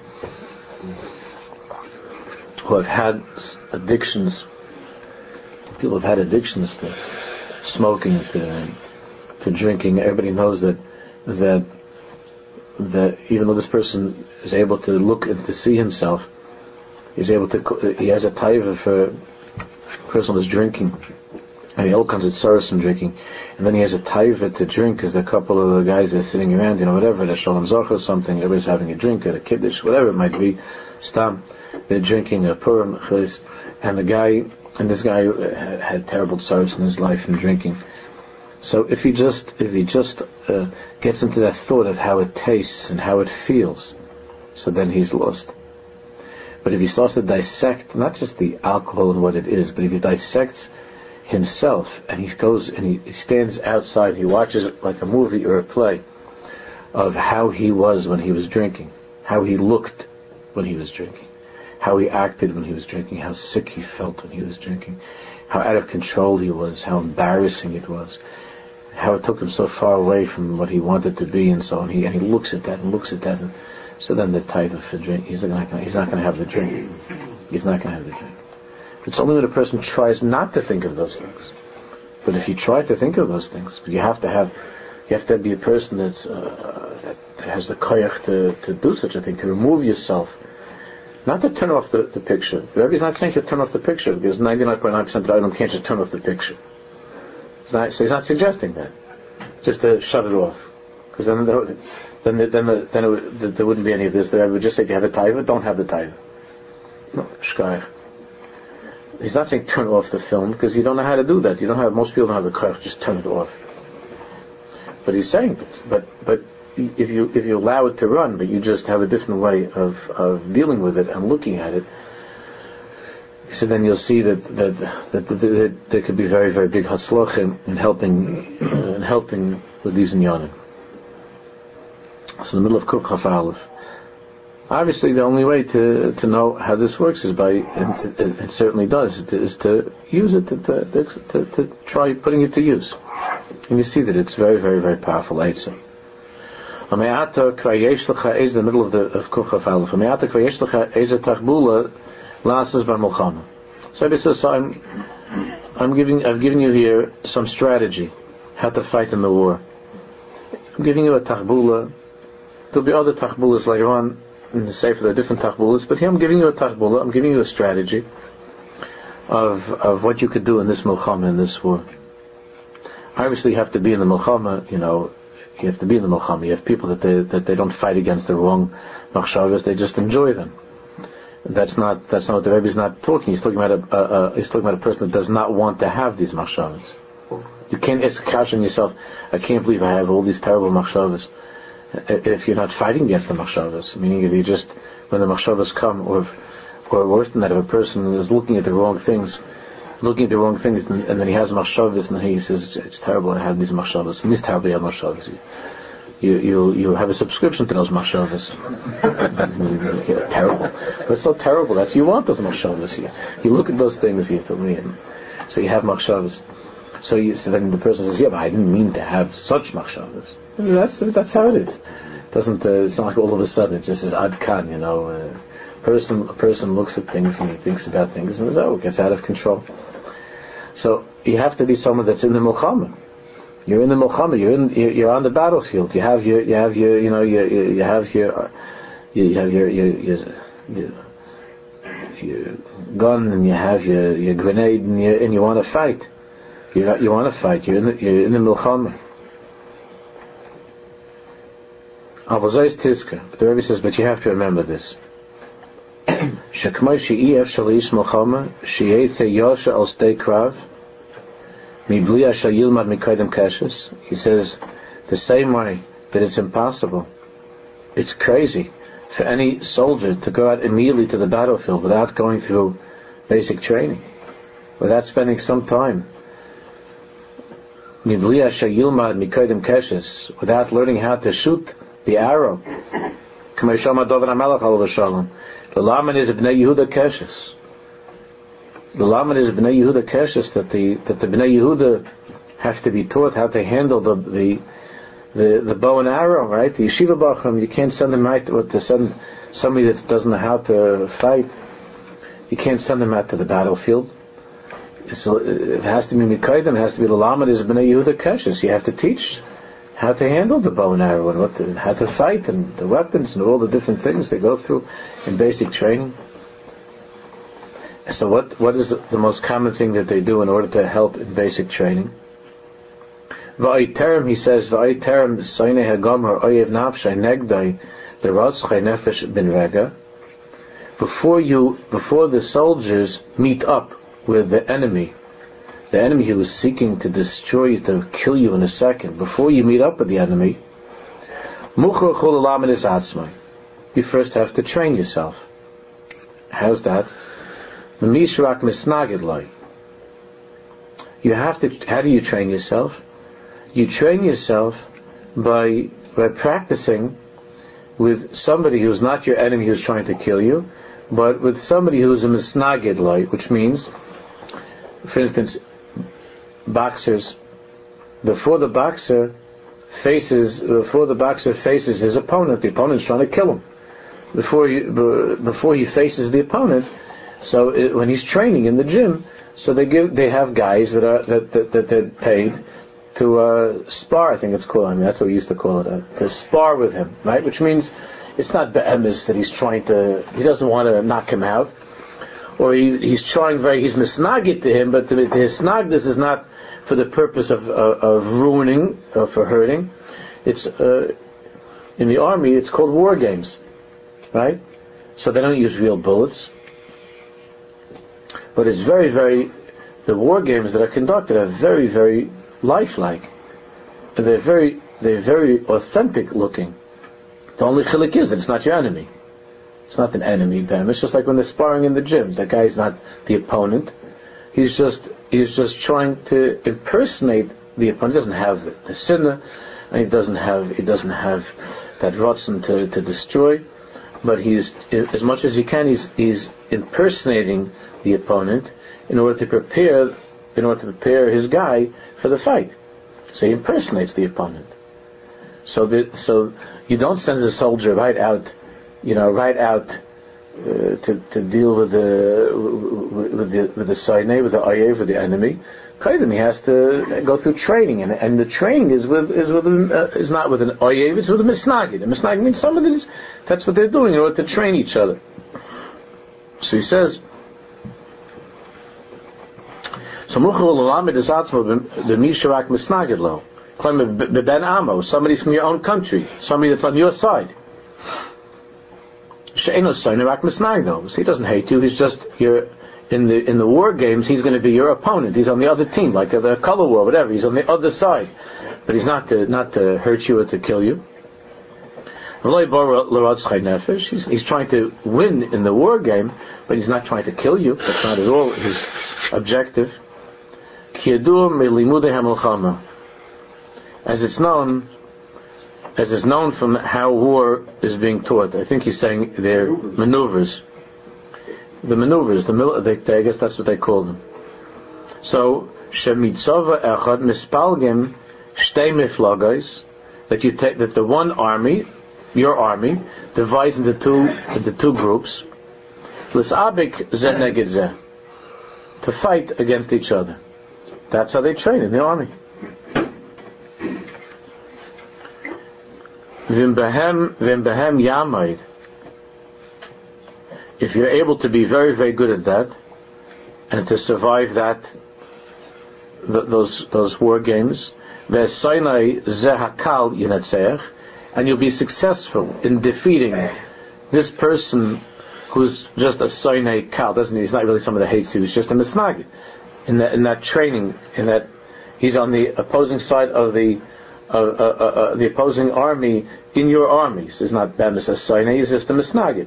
who have had addictions. People have had addictions to smoking, to to drinking. Everybody knows that that that even though this person is able to look and to see himself, he's able to. He has a taiva for a person who's drinking, and he all kinds of tsaros from drinking, and then he has a taiva to drink because there are a couple of the guys that are sitting around, you know, whatever, the shalom zoch or something. Everybody's having a drink at a kiddush, whatever it might be. Stam. They're drinking a purim, and the guy, and this guy had terrible tsaros in his life from drinking. So if he just, if he just uh, gets into that thought of how it tastes and how it feels, so then he's lost. But if he starts to dissect not just the alcohol and what it is, but if he dissects himself and he goes and he, he stands outside, he watches it like a movie or a play of how he was when he was drinking, how he looked when he was drinking, how he acted when he was drinking, how sick he felt when he was drinking, how out of control he was, how embarrassing it was, how it took him so far away from what he wanted to be, and so on. He and he looks at that and looks at that, and so then the type of drink, he's not going he's not going to have the drink. He's not going to have the drink. It's only when a person tries not to think of those things. But if you try to think of those things, you have to have, you have to be a person that's uh, that has the koyach to, to do such a thing, to remove yourself, not to turn off the, the picture. The Rebbe is not saying to turn off the picture, because ninety-nine point nine percent of the item can't just turn off the picture. It's not, so he's not suggesting that. just to shut it off, because then the, then the, then the, then it would, there wouldn't be any of this. The Rebbe would just say, "Do you have the taiva? Don't have the taiva." No, shkayach. He's not saying turn off the film, because you don't know how to do that. You don't have, most people don't have the koyach, just turn it off. But he's saying, but but if you if you allow it to run, but you just have a different way of, of dealing with it and looking at it, so then you'll see that that, that, that, that there could be very very big hatzlachim in helping uh, in helping with these inyanim. So in the middle of Kuf Chaf Aleph, obviously the only way to, to know how this works is by, and it, it certainly does, is to use it, to, to, to, to try putting it to use. And you see that it's very, very, very powerful. Eitzah. In the middle of the of Kuf Chaf Aleph, so this is, I'm, I'm giving, I've given you here some strategy, how to fight in the war. I'm giving you a tachbula. There'll be other tachbulas later on in the Sefer, there are different tachbulas, but here I'm giving you a tachbula, I'm giving you a strategy of of what you could do in this milchama, in this war. Obviously you have to be in the milchama, you know, you have to be in the milchama. You have people that they that they don't fight against the wrong machshavas, they just enjoy them. That's not that's not what the Rebbe is not talking. He's talking about a, a, a he's talking about a person that does not want to have these machshavas. You can't ask on yourself, I can't believe I have all these terrible machshavas. If you're not fighting against the machshavas, meaning if you just, when the machshavas come, or if, or worse than that, if a person is looking at the wrong things, looking at the wrong things, and, and then he has machshavas, and then he says, it's terrible I have these machshavas, and it's terrible I have machshavas. You, you, you have a subscription to those machshavas. Yeah, terrible. But it's so terrible, that's, you want those machshavas. You, you look at those things, you tell me, and so you have machshavas. So, you, so then the person says, yeah, but I didn't mean to have such machshavas. That's that's how it is. It doesn't uh, it's not like all of a sudden it just says ad kan, you know. Uh, person a person looks at things and he thinks about things and oh, it gets out of control. So you have to be someone that's in the milchama. You're in the milchama. You're in. You're, you're on the battlefield. You have your. You have your. You know. You you, you have your. You have your your, your your your gun and you have your your grenade and you and you want to fight. You you want to fight. You're in the, you're in the milchama. But the Rebbe says, but you have to remember this. He says, the same way that it's impossible, it's crazy for any soldier to go out immediately to the battlefield without going through basic training, without spending some time, without learning how to shoot the arrow. The laman is Bnei Yehuda Keshes. The laman is Bnei Yehuda Keshes, that the that the Bnei Yehuda have to be taught how to handle the the the, the bow and arrow, right? The yeshiva bachram, you can't send them out to send somebody that doesn't know how to fight. You can't send them out to the battlefield. It's, it has to be mikaydim. It has to be the laman is Bnei Yehuda Keshes. You have to teach how to handle the bow and arrow and what to, how to fight and the weapons and all the different things they go through in basic training. So what what is the, the most common thing that they do in order to help in basic training? Va'iterem, he says, Va'iterem soine hagomer oyev nafshay negdai l'rotzchei nefesh ben rega. Before you, before the soldiers meet up with the enemy, the enemy who is seeking to destroy you, to kill you in a second, before you meet up with the enemy, you first have to train yourself. How's that? You have to, how do you train yourself? You train yourself by by practicing with somebody who's not your enemy who's trying to kill you, but with somebody who's a misnagid light, which means, for instance, boxers, before the boxer faces before the boxer faces his opponent, the opponent's trying to kill him. Before you, before he faces the opponent, so it, when he's training in the gym, so they give they have guys that are that that, that they're paid to uh, spar. I think it's called. I mean, that's what we used to call it. Uh, to spar with him, right? Which means it's not be'emes that he's trying to. He doesn't want to knock him out. or he, he's trying very, he's misnagid to him, but the, the hisnagdus is not for the purpose of, of, of ruining, or for hurting. It's, uh, in the army, it's called war games, right? So they don't use real bullets. But it's very, very, the war games that are conducted are very, very lifelike. And they're very, they're very authentic looking. The only chilek is that it's not your enemy. It's not an enemy, Bam. It's just like when they're sparring in the gym. That guy's not the opponent. He's just, he's just trying to impersonate the opponent. He doesn't have the sinner, and he doesn't have, he doesn't have that rotzen to, to destroy. But he's, as much as he can, he's, he's impersonating the opponent in order to prepare, in order to prepare his guy for the fight. So he impersonates the opponent. So the, so you don't send a soldier right out, you know, right out uh, to to deal with the with the with the Sinai, with the Ayev, with the enemy. He has to go through training, and and the training is with is with uh, is not with an Ayev, it's with a misnagid. A misnagid means somebody is, that's what they're doing in order to train each other. So he says, so somebody from your own country, somebody that's on your side. So he doesn't hate you, he's just, you're in the in the war games, he's going to be your opponent. He's on the other team, like the color war, whatever. He's on the other side, but he's not to not to hurt you or to kill you. He's, he's trying to win in the war game, but he's not trying to kill you. That's not at all his objective. As it's known, as is known from how war is being taught. I think he's saying they're maneuvers. The maneuvers, the mil- they, they, I guess that's what they call them. So, shemitzova echad mispalgim shtei miflagos, that you take, that the one army, your army, divides into two, into two groups, l'sabik zeh neged zeh, to fight against each other. That's how they train in the army. Vimbehem, vimbehem yamaid. If you're able to be very, very good at that, and to survive that, th- those those war games, v'sainai zehakal yinatzeach, and you'll be successful in defeating this person who's just a sainai kal. Doesn't he's not really someone that hates you. He's just a misnagid. In that in that training, in that he's on the opposing side of the uh, uh, uh, uh, the opposing army in your armies. He's not bemis a sainai. He's just a misnagid.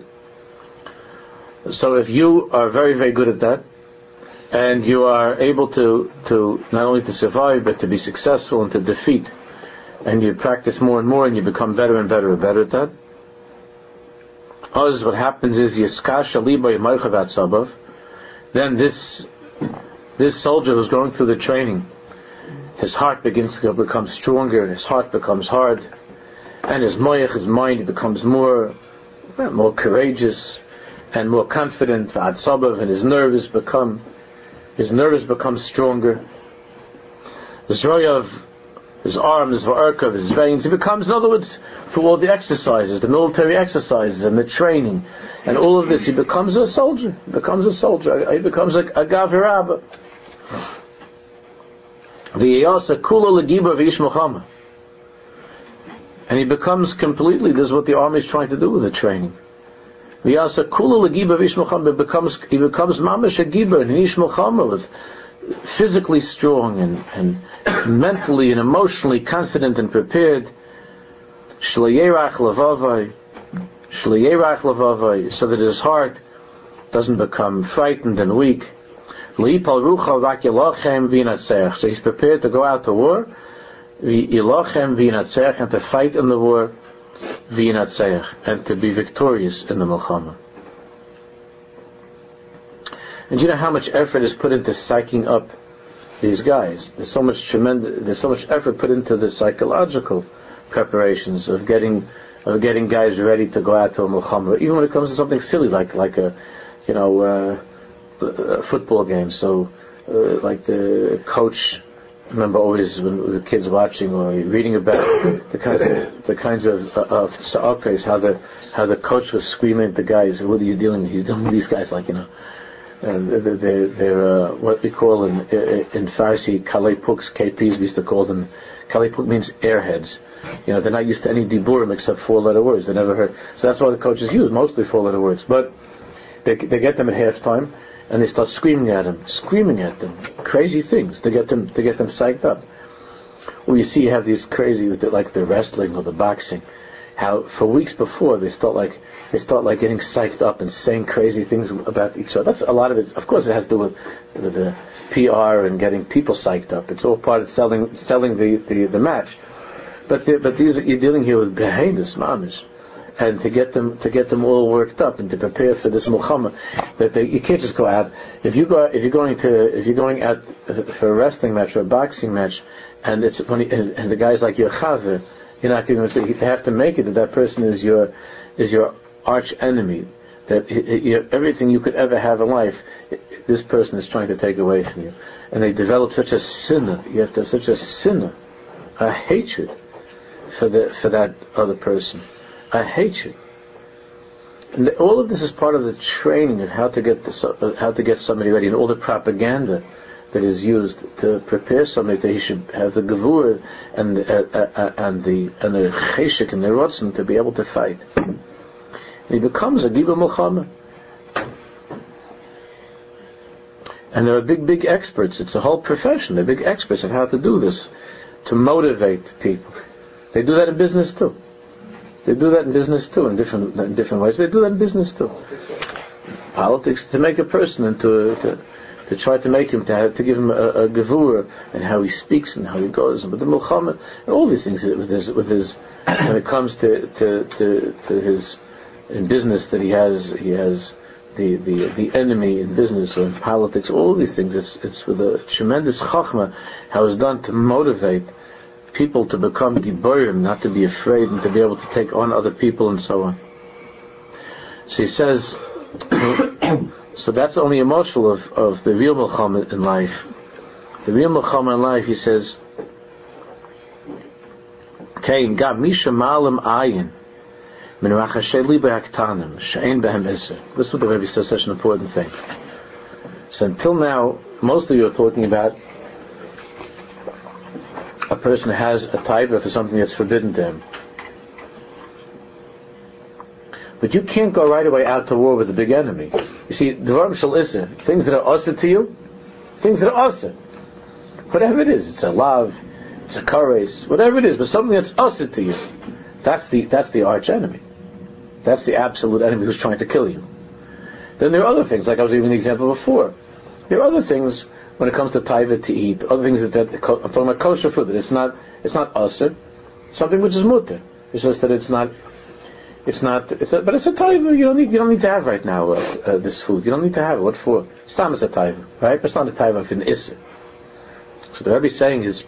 So if you are very, very good at that, and you are able to, to not only to survive, but to be successful and to defeat, and you practice more and more, and you become better and better and better at that, what happens is, then this this soldier who's going through the training, his heart begins to become stronger, his heart becomes hard, and his moyach, his mind, becomes more, more courageous, and more confident, and his nerves become, his nerves become stronger. His royav, his arms, v'arkav, his veins, he becomes, in other words, through all the exercises, the military exercises and the training, and all of this, he becomes a soldier. He becomes a soldier. He becomes a, a gavirabba. V'yasa kula legiba v'ish Muhammad. And he becomes completely, this is what the army is trying to do with the training. V'yasa kula legiba v'ish Muhammad, becomes, he becomes mamash a giba, and ish Muhammad, with physically strong and, and mentally and emotionally confident and prepared. Shleirach levavai, shleirach levavai, so that his heart doesn't become frightened and weak. Leipal rucha v'akilachem v'inatzech, so he's prepared to go out to war, v'ilachem v'inatzech, and to fight in the war, v'inatzech, and to be victorious in the milchama. And you know how much effort is put into psyching up these guys? There's so much tremendous, there's so much effort put into the psychological preparations of getting, of getting guys ready to go out to a milchama. Even when it comes to something silly like, like a, you know, uh, a football game. So, uh, like the coach, I remember always when the kids watching or reading about the kinds of, the kinds of, uh, of sa'akais, how the, how the coach was screaming at the guys, what are you dealing with? He's dealing with these guys like, you know, And they're, they're, they're uh, what we call in in Farsi kalei puks, K Ps. We used to call them. Kalei puk means airheads. You know, they're not used to any diburim except four-letter words. They never heard. So that's why the coaches use mostly four-letter words. But they they get them at halftime, and they start screaming at them, screaming at them, crazy things to get them to get them psyched up. Well, you see, you have these crazy with the, like the wrestling or the boxing. How for weeks before they start like they start like getting psyched up and saying crazy things about each other. That's a lot of it. Of course, it has to do with, with the P R and getting people psyched up. It's all part of selling selling the, the, the match. But the, but these you're dealing here with behemoths, mamish, and to get them to get them all worked up and to prepare for this milchama. That they, you can't just go out. If you go if you're going to if you're going out for a wrestling match or a boxing match, and it's when you, and, and the guy's like your chave, you're not going to. You have to make it that that person is your is your arch enemy. That you, everything you could ever have in life, this person is trying to take away from you, and they develop such a sinner. You have to have such a sinner, a hatred for the for that other person, a hatred. And the, all of this is part of the training of how to get this, uh, how to get somebody ready, and all the propaganda that is used to prepare somebody that he should have the gevur and uh, uh, and the and the cheshik and the rotzen to be able to fight. He becomes a Giba Mulchama. And there are big, big experts. It's a whole profession. They're big experts of how to do this, to motivate people. They do that in business too. They do that in business too, in different in different ways. They do that in business too. Politics, to make a person and to to, to try to make him, to have, to give him a, a gevur and how he speaks and how he goes. But the Mulchama, and all these things with his, with his when it comes to to, to, to his in business, that he has he has the, the, the enemy in business or in politics, all these things, it's it's with a tremendous chachma how it's done to motivate people to become giborim, not to be afraid and to be able to take on other people and so on. So he says, so that's only a mashal of, of the real milchama in life. The real milchama in life, he says, Kain gab misha malam ayin. This is what the Rebbe says, such an important thing. So until now, most of you are talking about a person who has a taiva for something that's forbidden to him. But you can't go right away out to war with the big enemy. You see, dvarim shel issa, things that are asa to you, things that are asa. Whatever it is, it's a lav, it's a kares, whatever it is, but something that's asa to you. That's the that's the arch enemy. That's the absolute enemy who's trying to kill you. Then there are other things, like I was giving the example before. There are other things when it comes to taiva to eat. Other things that, that I'm talking about kosher food. That it's not it's not asr, something which is mutter. It's just that it's not it's not it's a, but it's a taiva. You don't need you don't need to have right now uh, uh, this food. You don't need to have it. What for? Stam is a taiva, right? But it's not a taiva of an isser. So the Rebbe is saying is,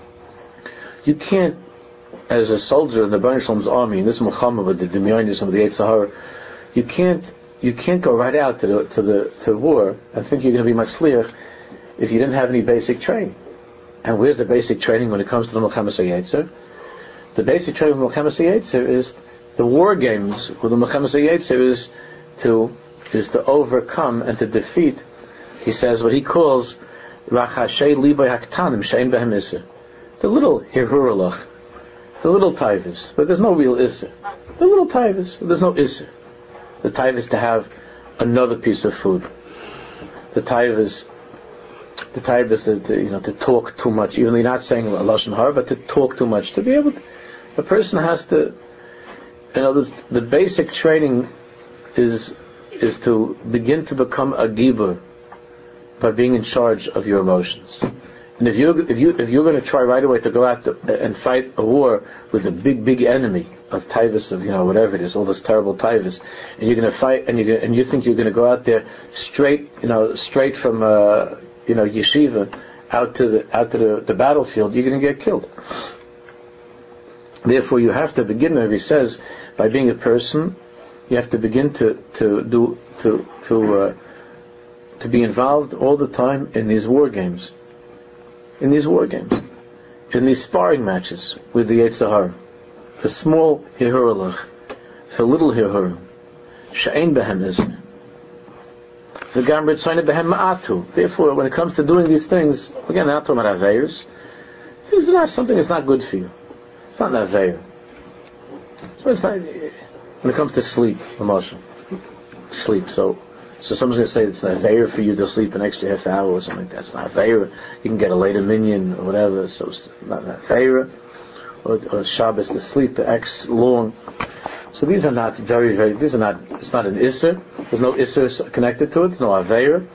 you can't, as a soldier in the Bnei Shalom's army, in this Muhammad with the Demyonis and the Yetzer Hara, you can't you can't go right out to the to the to war and think you're going to be Matzliach if you didn't have any basic training. And where's the basic training when it comes to the Milchama Yetzer? The basic training of Milchama Yetzer is the war games with the Milchama Yetzer is to is to overcome and to defeat. He says what he calls Rachashei Libay Haktanim Shein Behem Isser, the little Hiruralach, the little taivas, but there's no real isser. The little taivas, there's no isser. The taivas to have another piece of food. The taivas, the taivas to, to you know to talk too much, even though you're not saying a lashon hara, but to talk too much. To be able, to, a person has to, you know, this, the basic training is is to begin to become a gibur by being in charge of your emotions. And if you if you if you're going to try right away to go out to, and fight a war with a big big enemy of taivas, of you know whatever it is, all those terrible taivas, and you're going to fight and you and you think you're going to go out there straight you know straight from uh, you know yeshiva out to the out to the, the battlefield, you're going to get killed. Therefore, you have to begin, as he says, by being a person. You have to begin to to do to to uh, to be involved all the time in these war games. In these war games, in these sparring matches with the Yetzer Hara, the small Hiruralach, the little Hirur, She'ein Behem Isr. Therefore, when it comes to doing these things, again, they're not talking about aveiros. Things are not something that's not good for you. It's not an aveiro. So it's not, when it comes to sleep, emotion, sleep. So, so someone's going to say it's an aveiro for you to sleep an extra half hour or something like that. It's not aveiro. You can get a later minyan or whatever. So it's not an aveiro. Or, or Shabbos to sleep X long. So these are not very, very, these are not, it's not an Isser. There's no Isser connected to it. There's no Aveira.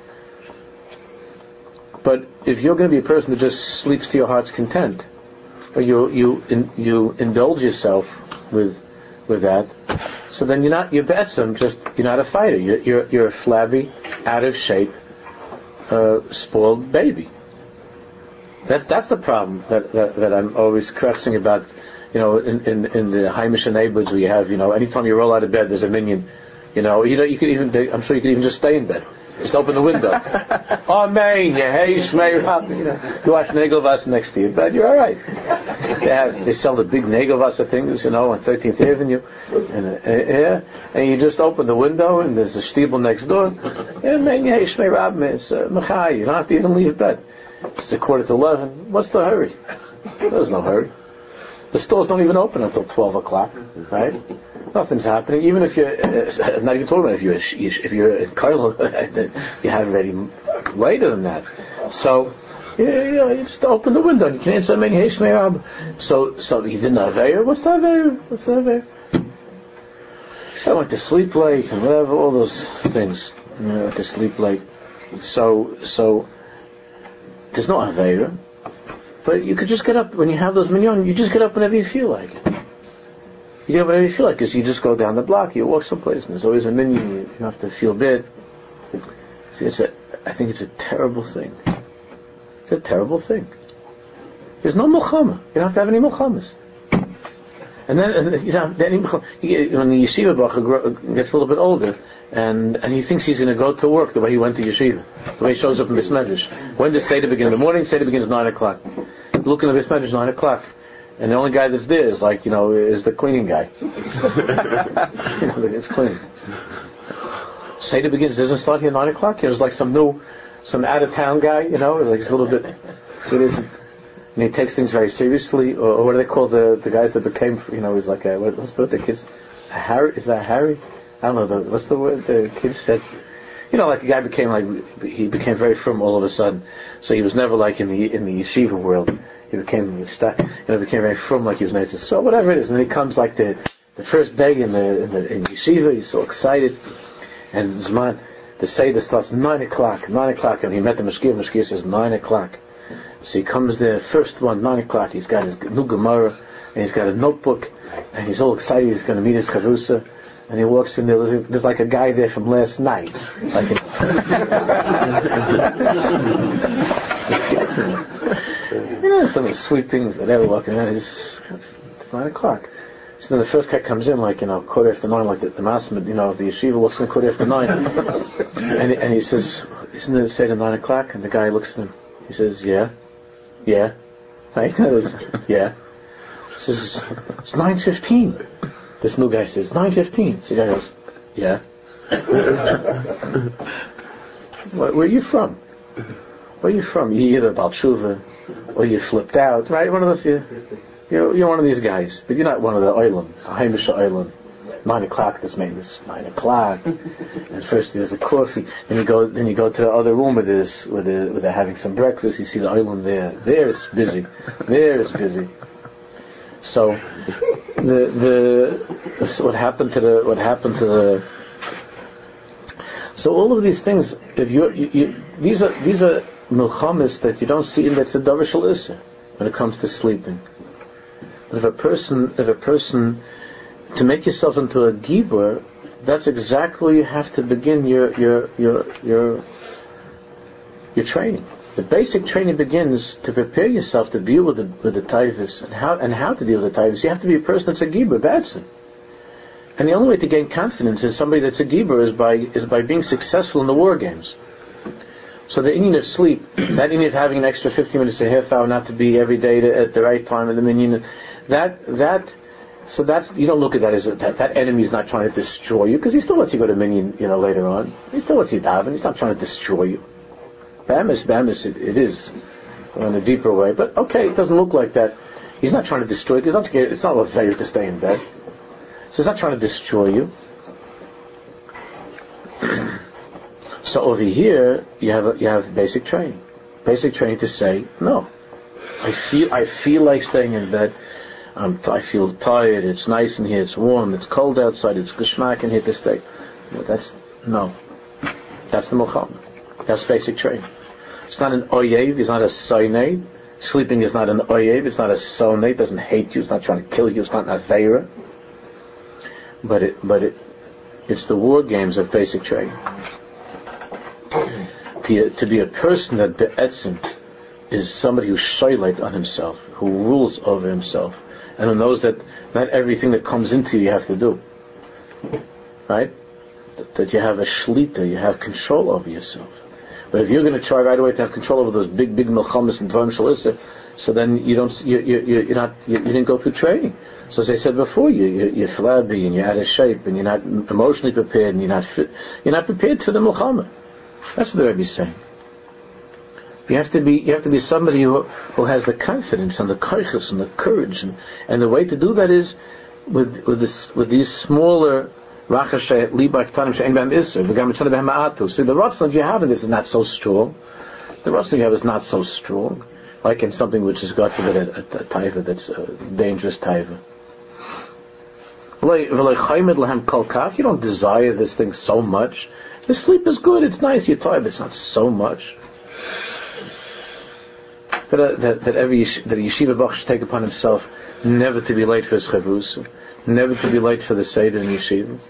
But if you're going to be a person that just sleeps to your heart's content, or you, you, in, you indulge yourself with, with that, so then you're not, you're betzim, just, you're not a fighter. You're, you're, you're a flabby, out of shape, uh, spoiled baby. That, that's the problem that, that, that I'm always correcting about. You know, in, in, in the Haimish neighborhoods where you have, you know, anytime you roll out of bed, there's a minyan. You know, you know, you could even, I'm sure you could even just stay in bed. Just open the window. Amen, yeah, hey, shmei rab. You know, you watch Nagelvasser next to your bed, you're alright. They have, they sell the big Nagelvasser things, you know, on thirteenth Avenue. And, uh, yeah, and you just open the window and there's a stiebel next door. Amen, yeah, hey, shmei rab, it's uh, machai. You don't have to even leave bed. It's a quarter to eleven. What's the hurry? There's no hurry. The stores don't even open until twelve o'clock, right? Nothing's happening. Even if you're, uh, not even talking about if you're, if you're in Carlo, you have it ready later than that. So, you, you know, you just open the window and you can't say, hey, Shmei. So, so you didn't have Aveir? What's the Aveir? What's the Aveir? So I went to sleep late and whatever, all those things. You know, I went to sleep late. So, so, there's no Aveir. But you could just get up, when you have those minyan, you just get up whenever you feel like it. You get up whenever you feel like it, because you just go down the block, you walk someplace, and there's always a minyan, you, you have to feel bad. See, it's a, I think it's a terrible thing. It's a terrible thing. There's no milchama. You don't have to have any milchamas. And then, and, you know, any, when the yeshiva bacher gets a little bit older, and and he thinks he's going to go to work the way he went to yeshiva, the way he shows up in Beis Medrash. When does Seder begin? In the morning, Seder begins nine o'clock. Look in the Beis Medrash, nine o'clock. And the only guy that's there is like, you know, is the cleaning guy. You know, it's cleaning. Seder begins, doesn't start here at nine o'clock. There's like some new, some out-of-town guy, you know, like it's a little bit, so it isn't. And he takes things very seriously, or, or what do they call the, the guys that became, you know, he's like a, what, what's the, the kids, a Harry, is that Harry? I don't know, the, what's the word the kids said? You know, like a guy became like, he became very firm all of a sudden. So he was never like in the, in the yeshiva world. He became, stuck, you know, became very firm like he was nice. So whatever it is, and then he comes like the, the first day in the, in the, in yeshiva, he's so excited. And Zman, the Seder starts nine o'clock, nine o'clock, and he met the Mashgiach, Mashgiach says nine o'clock. So he comes there, first one, nine o'clock, he's got his new Gemara, and he's got a notebook, and he's all excited, he's going to meet his Charusa, and he walks in there, there's, there's like a guy there from last night. Like a you know, some sweeping, whatever, walking around, it's, it's nine o'clock. So then the first guy comes in like, you know, quarter after nine, like the, the Masamid, you know, the yeshiva walks in quarter after nine, and, and he says, isn't it Seder nine o'clock? And the guy looks at him, he says, yeah, yeah, right? Yeah. He says, it's nine fifteen. This new guy says, nine fifteen. So the guy goes, yeah. Where, where are you from? Where are you from? You either about tshuva, or you flipped out, right? One of those, you, you're, you're one of these guys, but you're not one of the oilam, the Haimish oilam. Nine o'clock, this man, this nine o'clock, and first there's a coffee, then you go, then you go to the other room where there's, where they're, where they're having some breakfast, you see the oilam there, there it's busy, there it's busy. So, the, the, so what happened to the, what happened to the, so all of these things, if you, you, you these are, these are milchamis that you don't see in the Tzedavah Shel Issa, when it comes to sleeping. But if a person, if a person, to make yourself into a gibur, that's exactly where you have to begin your your your your your training. The basic training begins to prepare yourself to deal with the with the taivus and how and how to deal with the taivus. You have to be a person that's a gibur, batson. And the only way to gain confidence as somebody that's a gibur is by is by being successful in the war games. So the inyan of sleep, that inyan of having an extra fifteen minutes, a half hour, not to be every day to, at the right time in the minyan, that that. So that's, you don't look at that as a, that, that enemy is not trying to destroy you, because he still lets you go to minyan, you know, later on. He still lets you daven. He's not trying to destroy you. Bamis, Bamis, it, it is in a deeper way. But okay, it doesn't look like that. He's not trying to destroy you. It's not, it's not a favor to stay in bed. So he's not trying to destroy you. So over here, you have a, you have basic training. Basic training to say, no. I feel I feel like staying in bed. I'm t- I feel tired. It's nice in here. It's warm. It's cold outside. It's geschmack in here to stay. No, that's no. That's the milchama. That's basic training. It's not an oyev. It's not a soinei. Sleeping is not an oyev. It's not a soinei. It doesn't hate you. It's not trying to kill you. It's not an aveira. But it, but it, it's the war games of basic training. To, to be a person that be'etzim is somebody who's shoyleit on himself, who rules over himself, and who knows that not everything that comes into you you have to do. Right? That, that you have a shlita, you have control over yourself. But if you're going to try right away to have control over those big, big milchamas and dvarim shalissa, so then you don't, you, you, you're not, you, you didn't go through training. So as I said before, you, you, you're flabby and you're out of shape and you're not emotionally prepared and you're not fit, you're not prepared for the milchama. That's what the Rebbe is saying. You have to be, you have to be somebody who, who has the confidence and the koiches and the courage, and, and the way to do that is with with this with these smaller rachashay libak tanim she'en b'hem iser v'gam mitzvah b'hem ma'atu. See, the ratzon you have in this is not so strong. The ratzon you have is not so strong, like in something which is, God forbid, a, a, a taiva that's a dangerous taiva. You don't desire this thing so much. The sleep is good, it's nice, you're tired, but it's not so much. That, uh, that, that every that a yeshiva bach should take upon himself never to be late for his chavrusa, never to be late for the seder in yeshiva,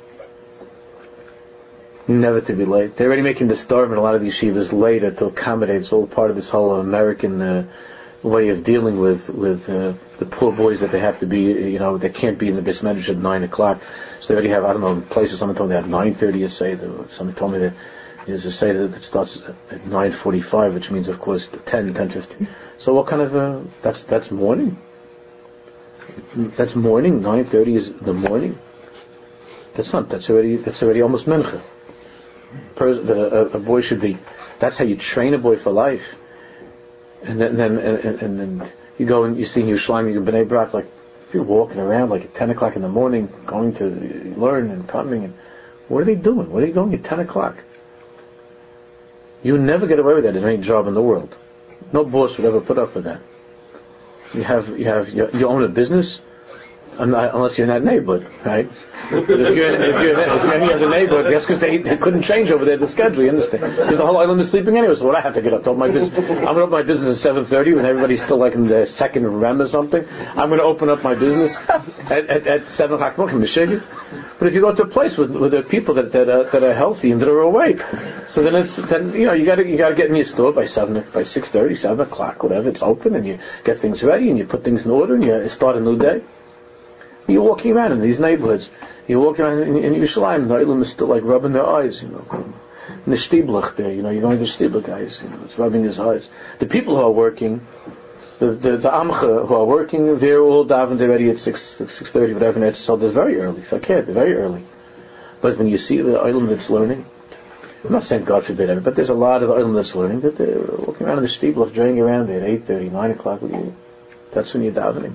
never to be late. They're already making the start in a lot of the yeshivas later to accommodate. It's all part of this whole American uh, way of dealing with with uh, the poor boys that they have to be, you know, they can't be in the bais medrash at nine o'clock. So they already have, I don't know, places. Someone told me they have nine thirty a seder. Someone told me that there's a seder that starts at nine forty-five, which means, of course, ten, ten fifty. So what kind of uh, that's that's morning? That's morning. Nine thirty is the morning. That's not. That's already. That's already almost mincha. Per, that a, a boy should be. That's how you train a boy for life. And then, and then, and, and then you go and you see in Yerushalayim, you Bnei Brak, like if you're walking around like at ten o'clock in the morning, going to learn and coming, and what are they doing? Where are they going at ten o'clock? You never get away with that in any job in the world. No boss would ever put up with that. You have, you have, you, you own a business, unless you're in that neighborhood, right? But if you're, in, if you're, in, if you're in any other neighborhood, that's because they, they couldn't change over there the schedule, you understand? Because the whole island is sleeping anyway, so what I have to get up to open my business. I'm going to open my business at seven thirty when everybody's still like in the second rem or something. I'm going to open up my business at, at, at seven o'clock in Michigan. But if you go to a place with, with the people that, that, are, that are healthy and that are awake, so then it's, then, you know, you gotta, you gotta get in your store by seven, by six thirty, seven o'clock, whatever, it's open, and you get things ready, and you put things in order, and you start a new day. You're walking around in these neighborhoods. You're walking around in, in Yerushalayim. The Eilim is still like rubbing their eyes, you know. In the Shtiblach there, you know, you're going to the Shtiblach guys, you know, it's rubbing his eyes. The people who are working, the the, the Amcha who are working, they're all davened, they're ready at six, six thirty, whatever, and it's so they're very early. Fakir, they're very early. But when you see the Eilim that's learning, I'm not saying God forbid it, but there's a lot of the Eilim that's learning that they're walking around in the Shtiblach, draining around there at eight thirty, nine o'clock. That's when you're davening.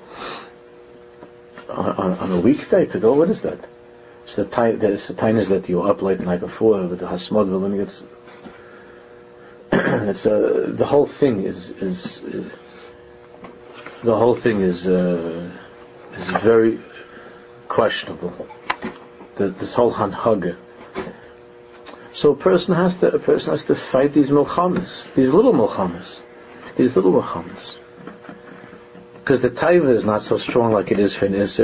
On, on a weekday to go, what is that? It's the time. It's the time is that you're up late the night before with the hasmod. When it's, it's uh, the whole thing is is uh, the whole thing is uh, is very questionable. The, this whole hanhaga. So a person has to a person has to fight these milchamas, these little milchamas, these little milchamas. Because the taiva is not so strong like it is for an iser.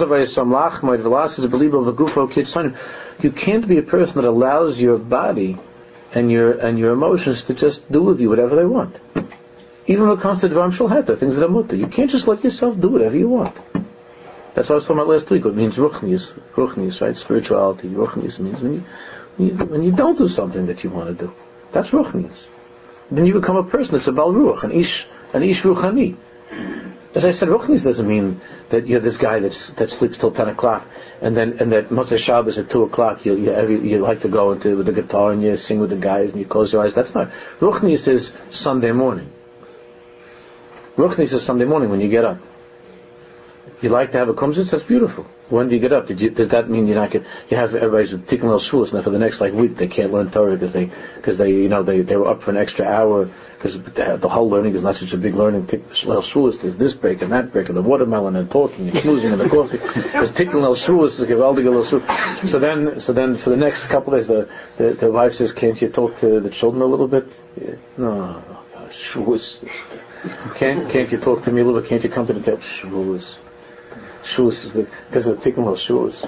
You can't be a person that allows your body and your and your emotions to just do with you whatever they want. Even when it comes to dvarim shel heta, things that are mutter, you can't just let yourself do whatever you want. That's what I was talking about last week. It means ruchnius, ruchnius, right? Spirituality. Ruchnius means when you, when you when you don't do something that you want to do. That's ruchnius. Then you become a person that's a bal ruach, an ish, an ish ruchani. As I said, Ruchnis doesn't mean that you're this guy that's, that sleeps till ten o'clock, and then and that Motzei Shabbos at two o'clock you you, every, you like to go into with the guitar and you sing with the guys and you close your eyes. That's not. Ruchnis is Sunday morning. Ruchnis is Sunday morning when you get up. You like to have a kumsitz? That's beautiful. When do you get up? Did you, does that mean you're not get, you have everybody's taking little shvuos, and for the next like week they can't learn Torah because they because they you know they, they were up for an extra hour because the, the whole learning is not such a big learning. Little shvuos, there's this break and that break and the watermelon and talking and snoozing and the coffee. There's taking little shvuos to give all the little shvuos. So then so then for the next couple of days the, the the wife says, can't you talk to the children a little bit? Yeah. No, no, no, shvuos. Can't can't you talk to me a little bit? Can't you come to the table? Shvuos. Shoes, because of the tikkun shoes.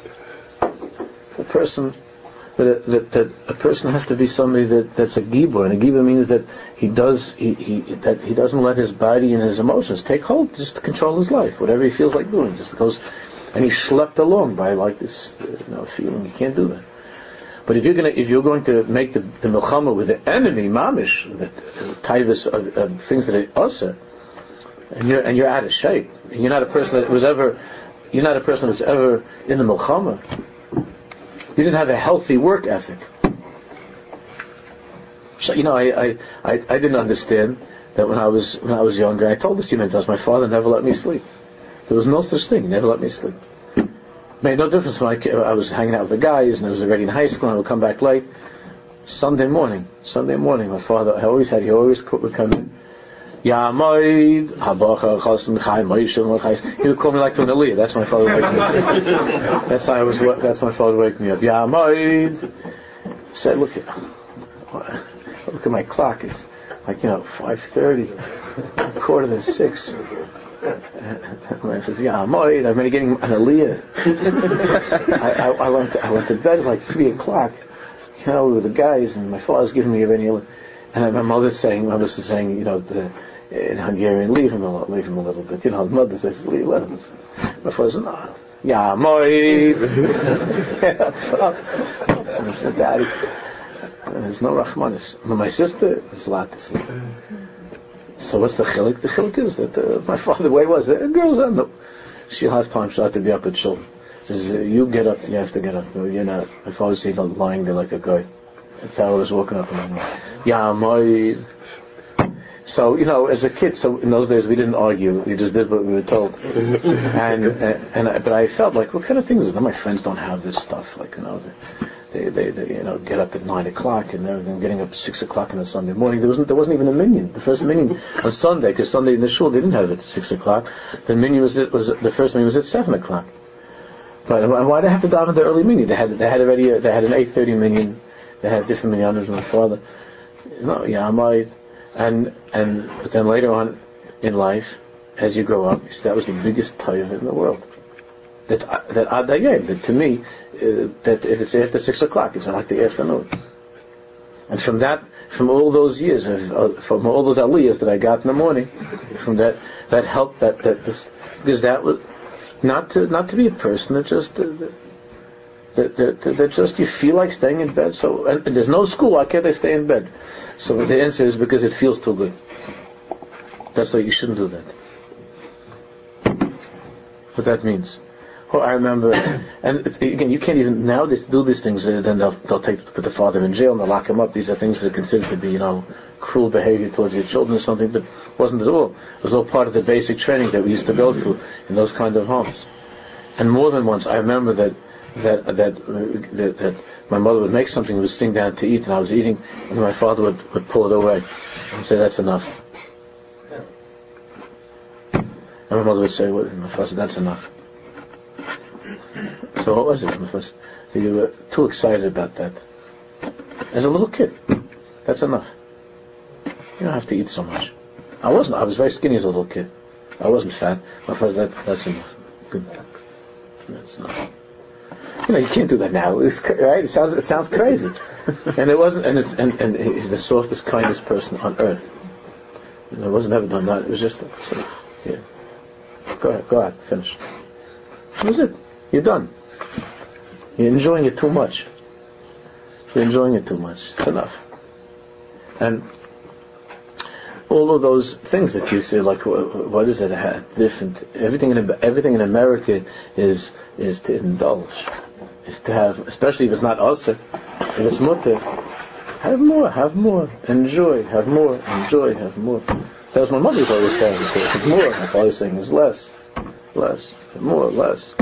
A person, that, that that a person has to be somebody that, that's a gibor, and a gibor means that he does he, he that he doesn't let his body and his emotions take hold, just to control his life, whatever he feels like doing, just goes, and he's schlepped along by like this, uh, you know, feeling. You can't do that. But if you're gonna if you're going to make the the milchama with the enemy, mamish, the, the taivas of, of things that are usher, and you're and you're out of shape, and you're not a person that was ever, you're not a person that's ever in the milchama. You didn't have a healthy work ethic. So you know, I I, I, I didn't understand that when I was when I was younger. I told the student, my father never let me sleep. There was no such thing. He never let me sleep. It made no difference when I, I was hanging out with the guys, and I was already in high school, and I would come back late. Sunday morning, Sunday morning, my father, I always had, he always would come in. Ya Moed, Habacha, Chassan, Chai, Moishe, he would call me like to an Aliyah. That's my father would wake me up. That's how I was, that's my father would wake me up. Ya Moed. Said, look at, look at my clock. It's like, you know, five thirty, quarter to six. My wife says, "Yeah, I'm alright. I'm already getting an aliyah." I, I, I went, to, I went to bed at like three o'clock. You know, with the guys, and my father's giving me a any, and my mother's saying, my mother's saying, you know, the, in Hungarian, leave him a little, leave him a little bit. You know, the mother says, leave, let him. My father says, no, yeah, I'm alright. And I said, Daddy, there's no rachmanis. But my sister is allowed to sleep. So what's the chilik? The chilik is that uh, my father, the way it was, uh, girls, uh, no. She'll have time, she'll have to be up at children. She says, uh, you get up, you have to get up. No, you're not. My father's seen lying there like a guy. That's how I was walking up and down. Yeah, my... So, you know, as a kid, so in those days we didn't argue, we just did what we were told. and, uh, and I, but I felt like, what kind of things is it? My friends don't have this stuff, like, you know, they, they, they, you know, get up at nine o'clock and they're getting up at six o'clock on a Sunday morning. There wasn't, there wasn't even a minyan. The first minyan on Sunday, because Sunday in the shul they didn't have it at six o'clock. The minyan was, was the first minyan was at seven o'clock. But and why did they have to daven the early minyan? They had, they had already, they had an eight thirty minyan. They had different minyanos with my father. No, yeah, I might. And and but then later on in life, as you grow up, that was the biggest taiva in the world. That that adayim, that to me, uh, that if it's after six o'clock, it's not like the afternoon. And from that, from all those years, of, uh, from all those aliyahs that I got in the morning, from that that helped that that this, because that was not to not to be a person that just. Uh, That, that, that just you feel like staying in bed. So and, and there's no school. Why can't they stay in bed? So the answer is because it feels too good. That's why you shouldn't do that. What that means. Oh, I remember, and again, you can't even now they do these things. Uh, then they'll they'll take put the father in jail and they'll lock him up. These are things that are considered to be, you know, cruel behavior towards your children or something. But it wasn't at all. It was all part of the basic training that we used to go through in those kind of homes. And more than once, I remember that. That, that that that my mother would make something, would sitting down to eat, and I was eating, and my father would, would pull it away and say, "That's enough." And my mother would say, "What?" And my father said, "That's enough." So what was it? My father, you were too excited about that. As a little kid, that's enough. You don't have to eat so much. I wasn't. I was very skinny as a little kid. I wasn't fat. My father said, that, "That's enough. Good. That's enough." You know, you can't do that now, it's, right? It sounds it sounds crazy, and it wasn't. And it's and, and he's the softest, kindest person on earth. You know, it wasn't ever done that. It was just so, yeah. Go ahead, go ahead, finish. That was it. You're done. You're enjoying it too much. You're enjoying it too much. It's enough. And all of those things that you see, like what is it? Different. Everything in everything in America is is to indulge, is to have, especially if it's not usher, if it's mutter, have more, have more, enjoy, have more, enjoy, have more. That's what my mother's always saying. Have more. My father's saying is less, less, more, less.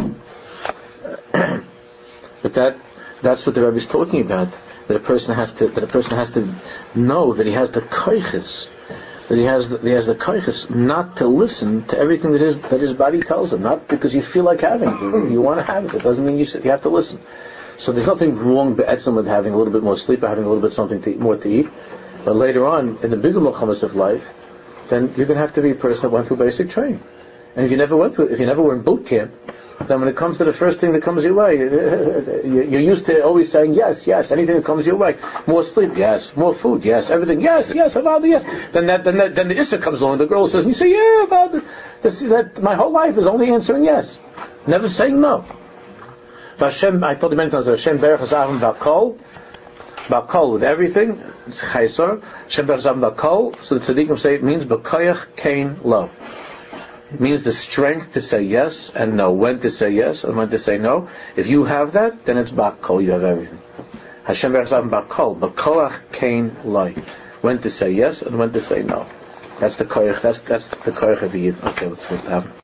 But that that's what the Rebbe is talking about. That a person has to that a person has to know that he has the koiches, that he has the, he has the koiches not to listen to everything that his that his body tells him. Not because you feel like having it, you, you want to have it. It doesn't mean you you have to listen. So there's nothing wrong be'etzem with having a little bit more sleep or having a little bit something to eat, more to eat. But later on, in the bigger milchamas of life, then you're going to have to be a person that went through basic training. And if you never went through, if you never were in boot camp, then when it comes to the first thing that comes your way, you're used to always saying yes, yes, anything that comes your way. More sleep, yes. More food, yes. Everything, yes, yes. About the yes. Then that, then that, then the issa comes along. The girl says, and you say, yeah, about the, this, that. My whole life is only answering yes, never saying no. Hashem, I told you many times, Hashem berach hazavim bakol, bakol with everything. It's chaysor. Hashem berach hazavim bakol. So the tzaddikim say it means b'koyach kain lo. It means the strength to say yes and no, when to say yes and when to say no. If you have that, then it's bakol, you have everything. Hashem berach hazavim bakol, b'koyach kain lo. When to say yes and when to say no. That's the koyach, that's, that's the koyach of the yid. Okay, let's have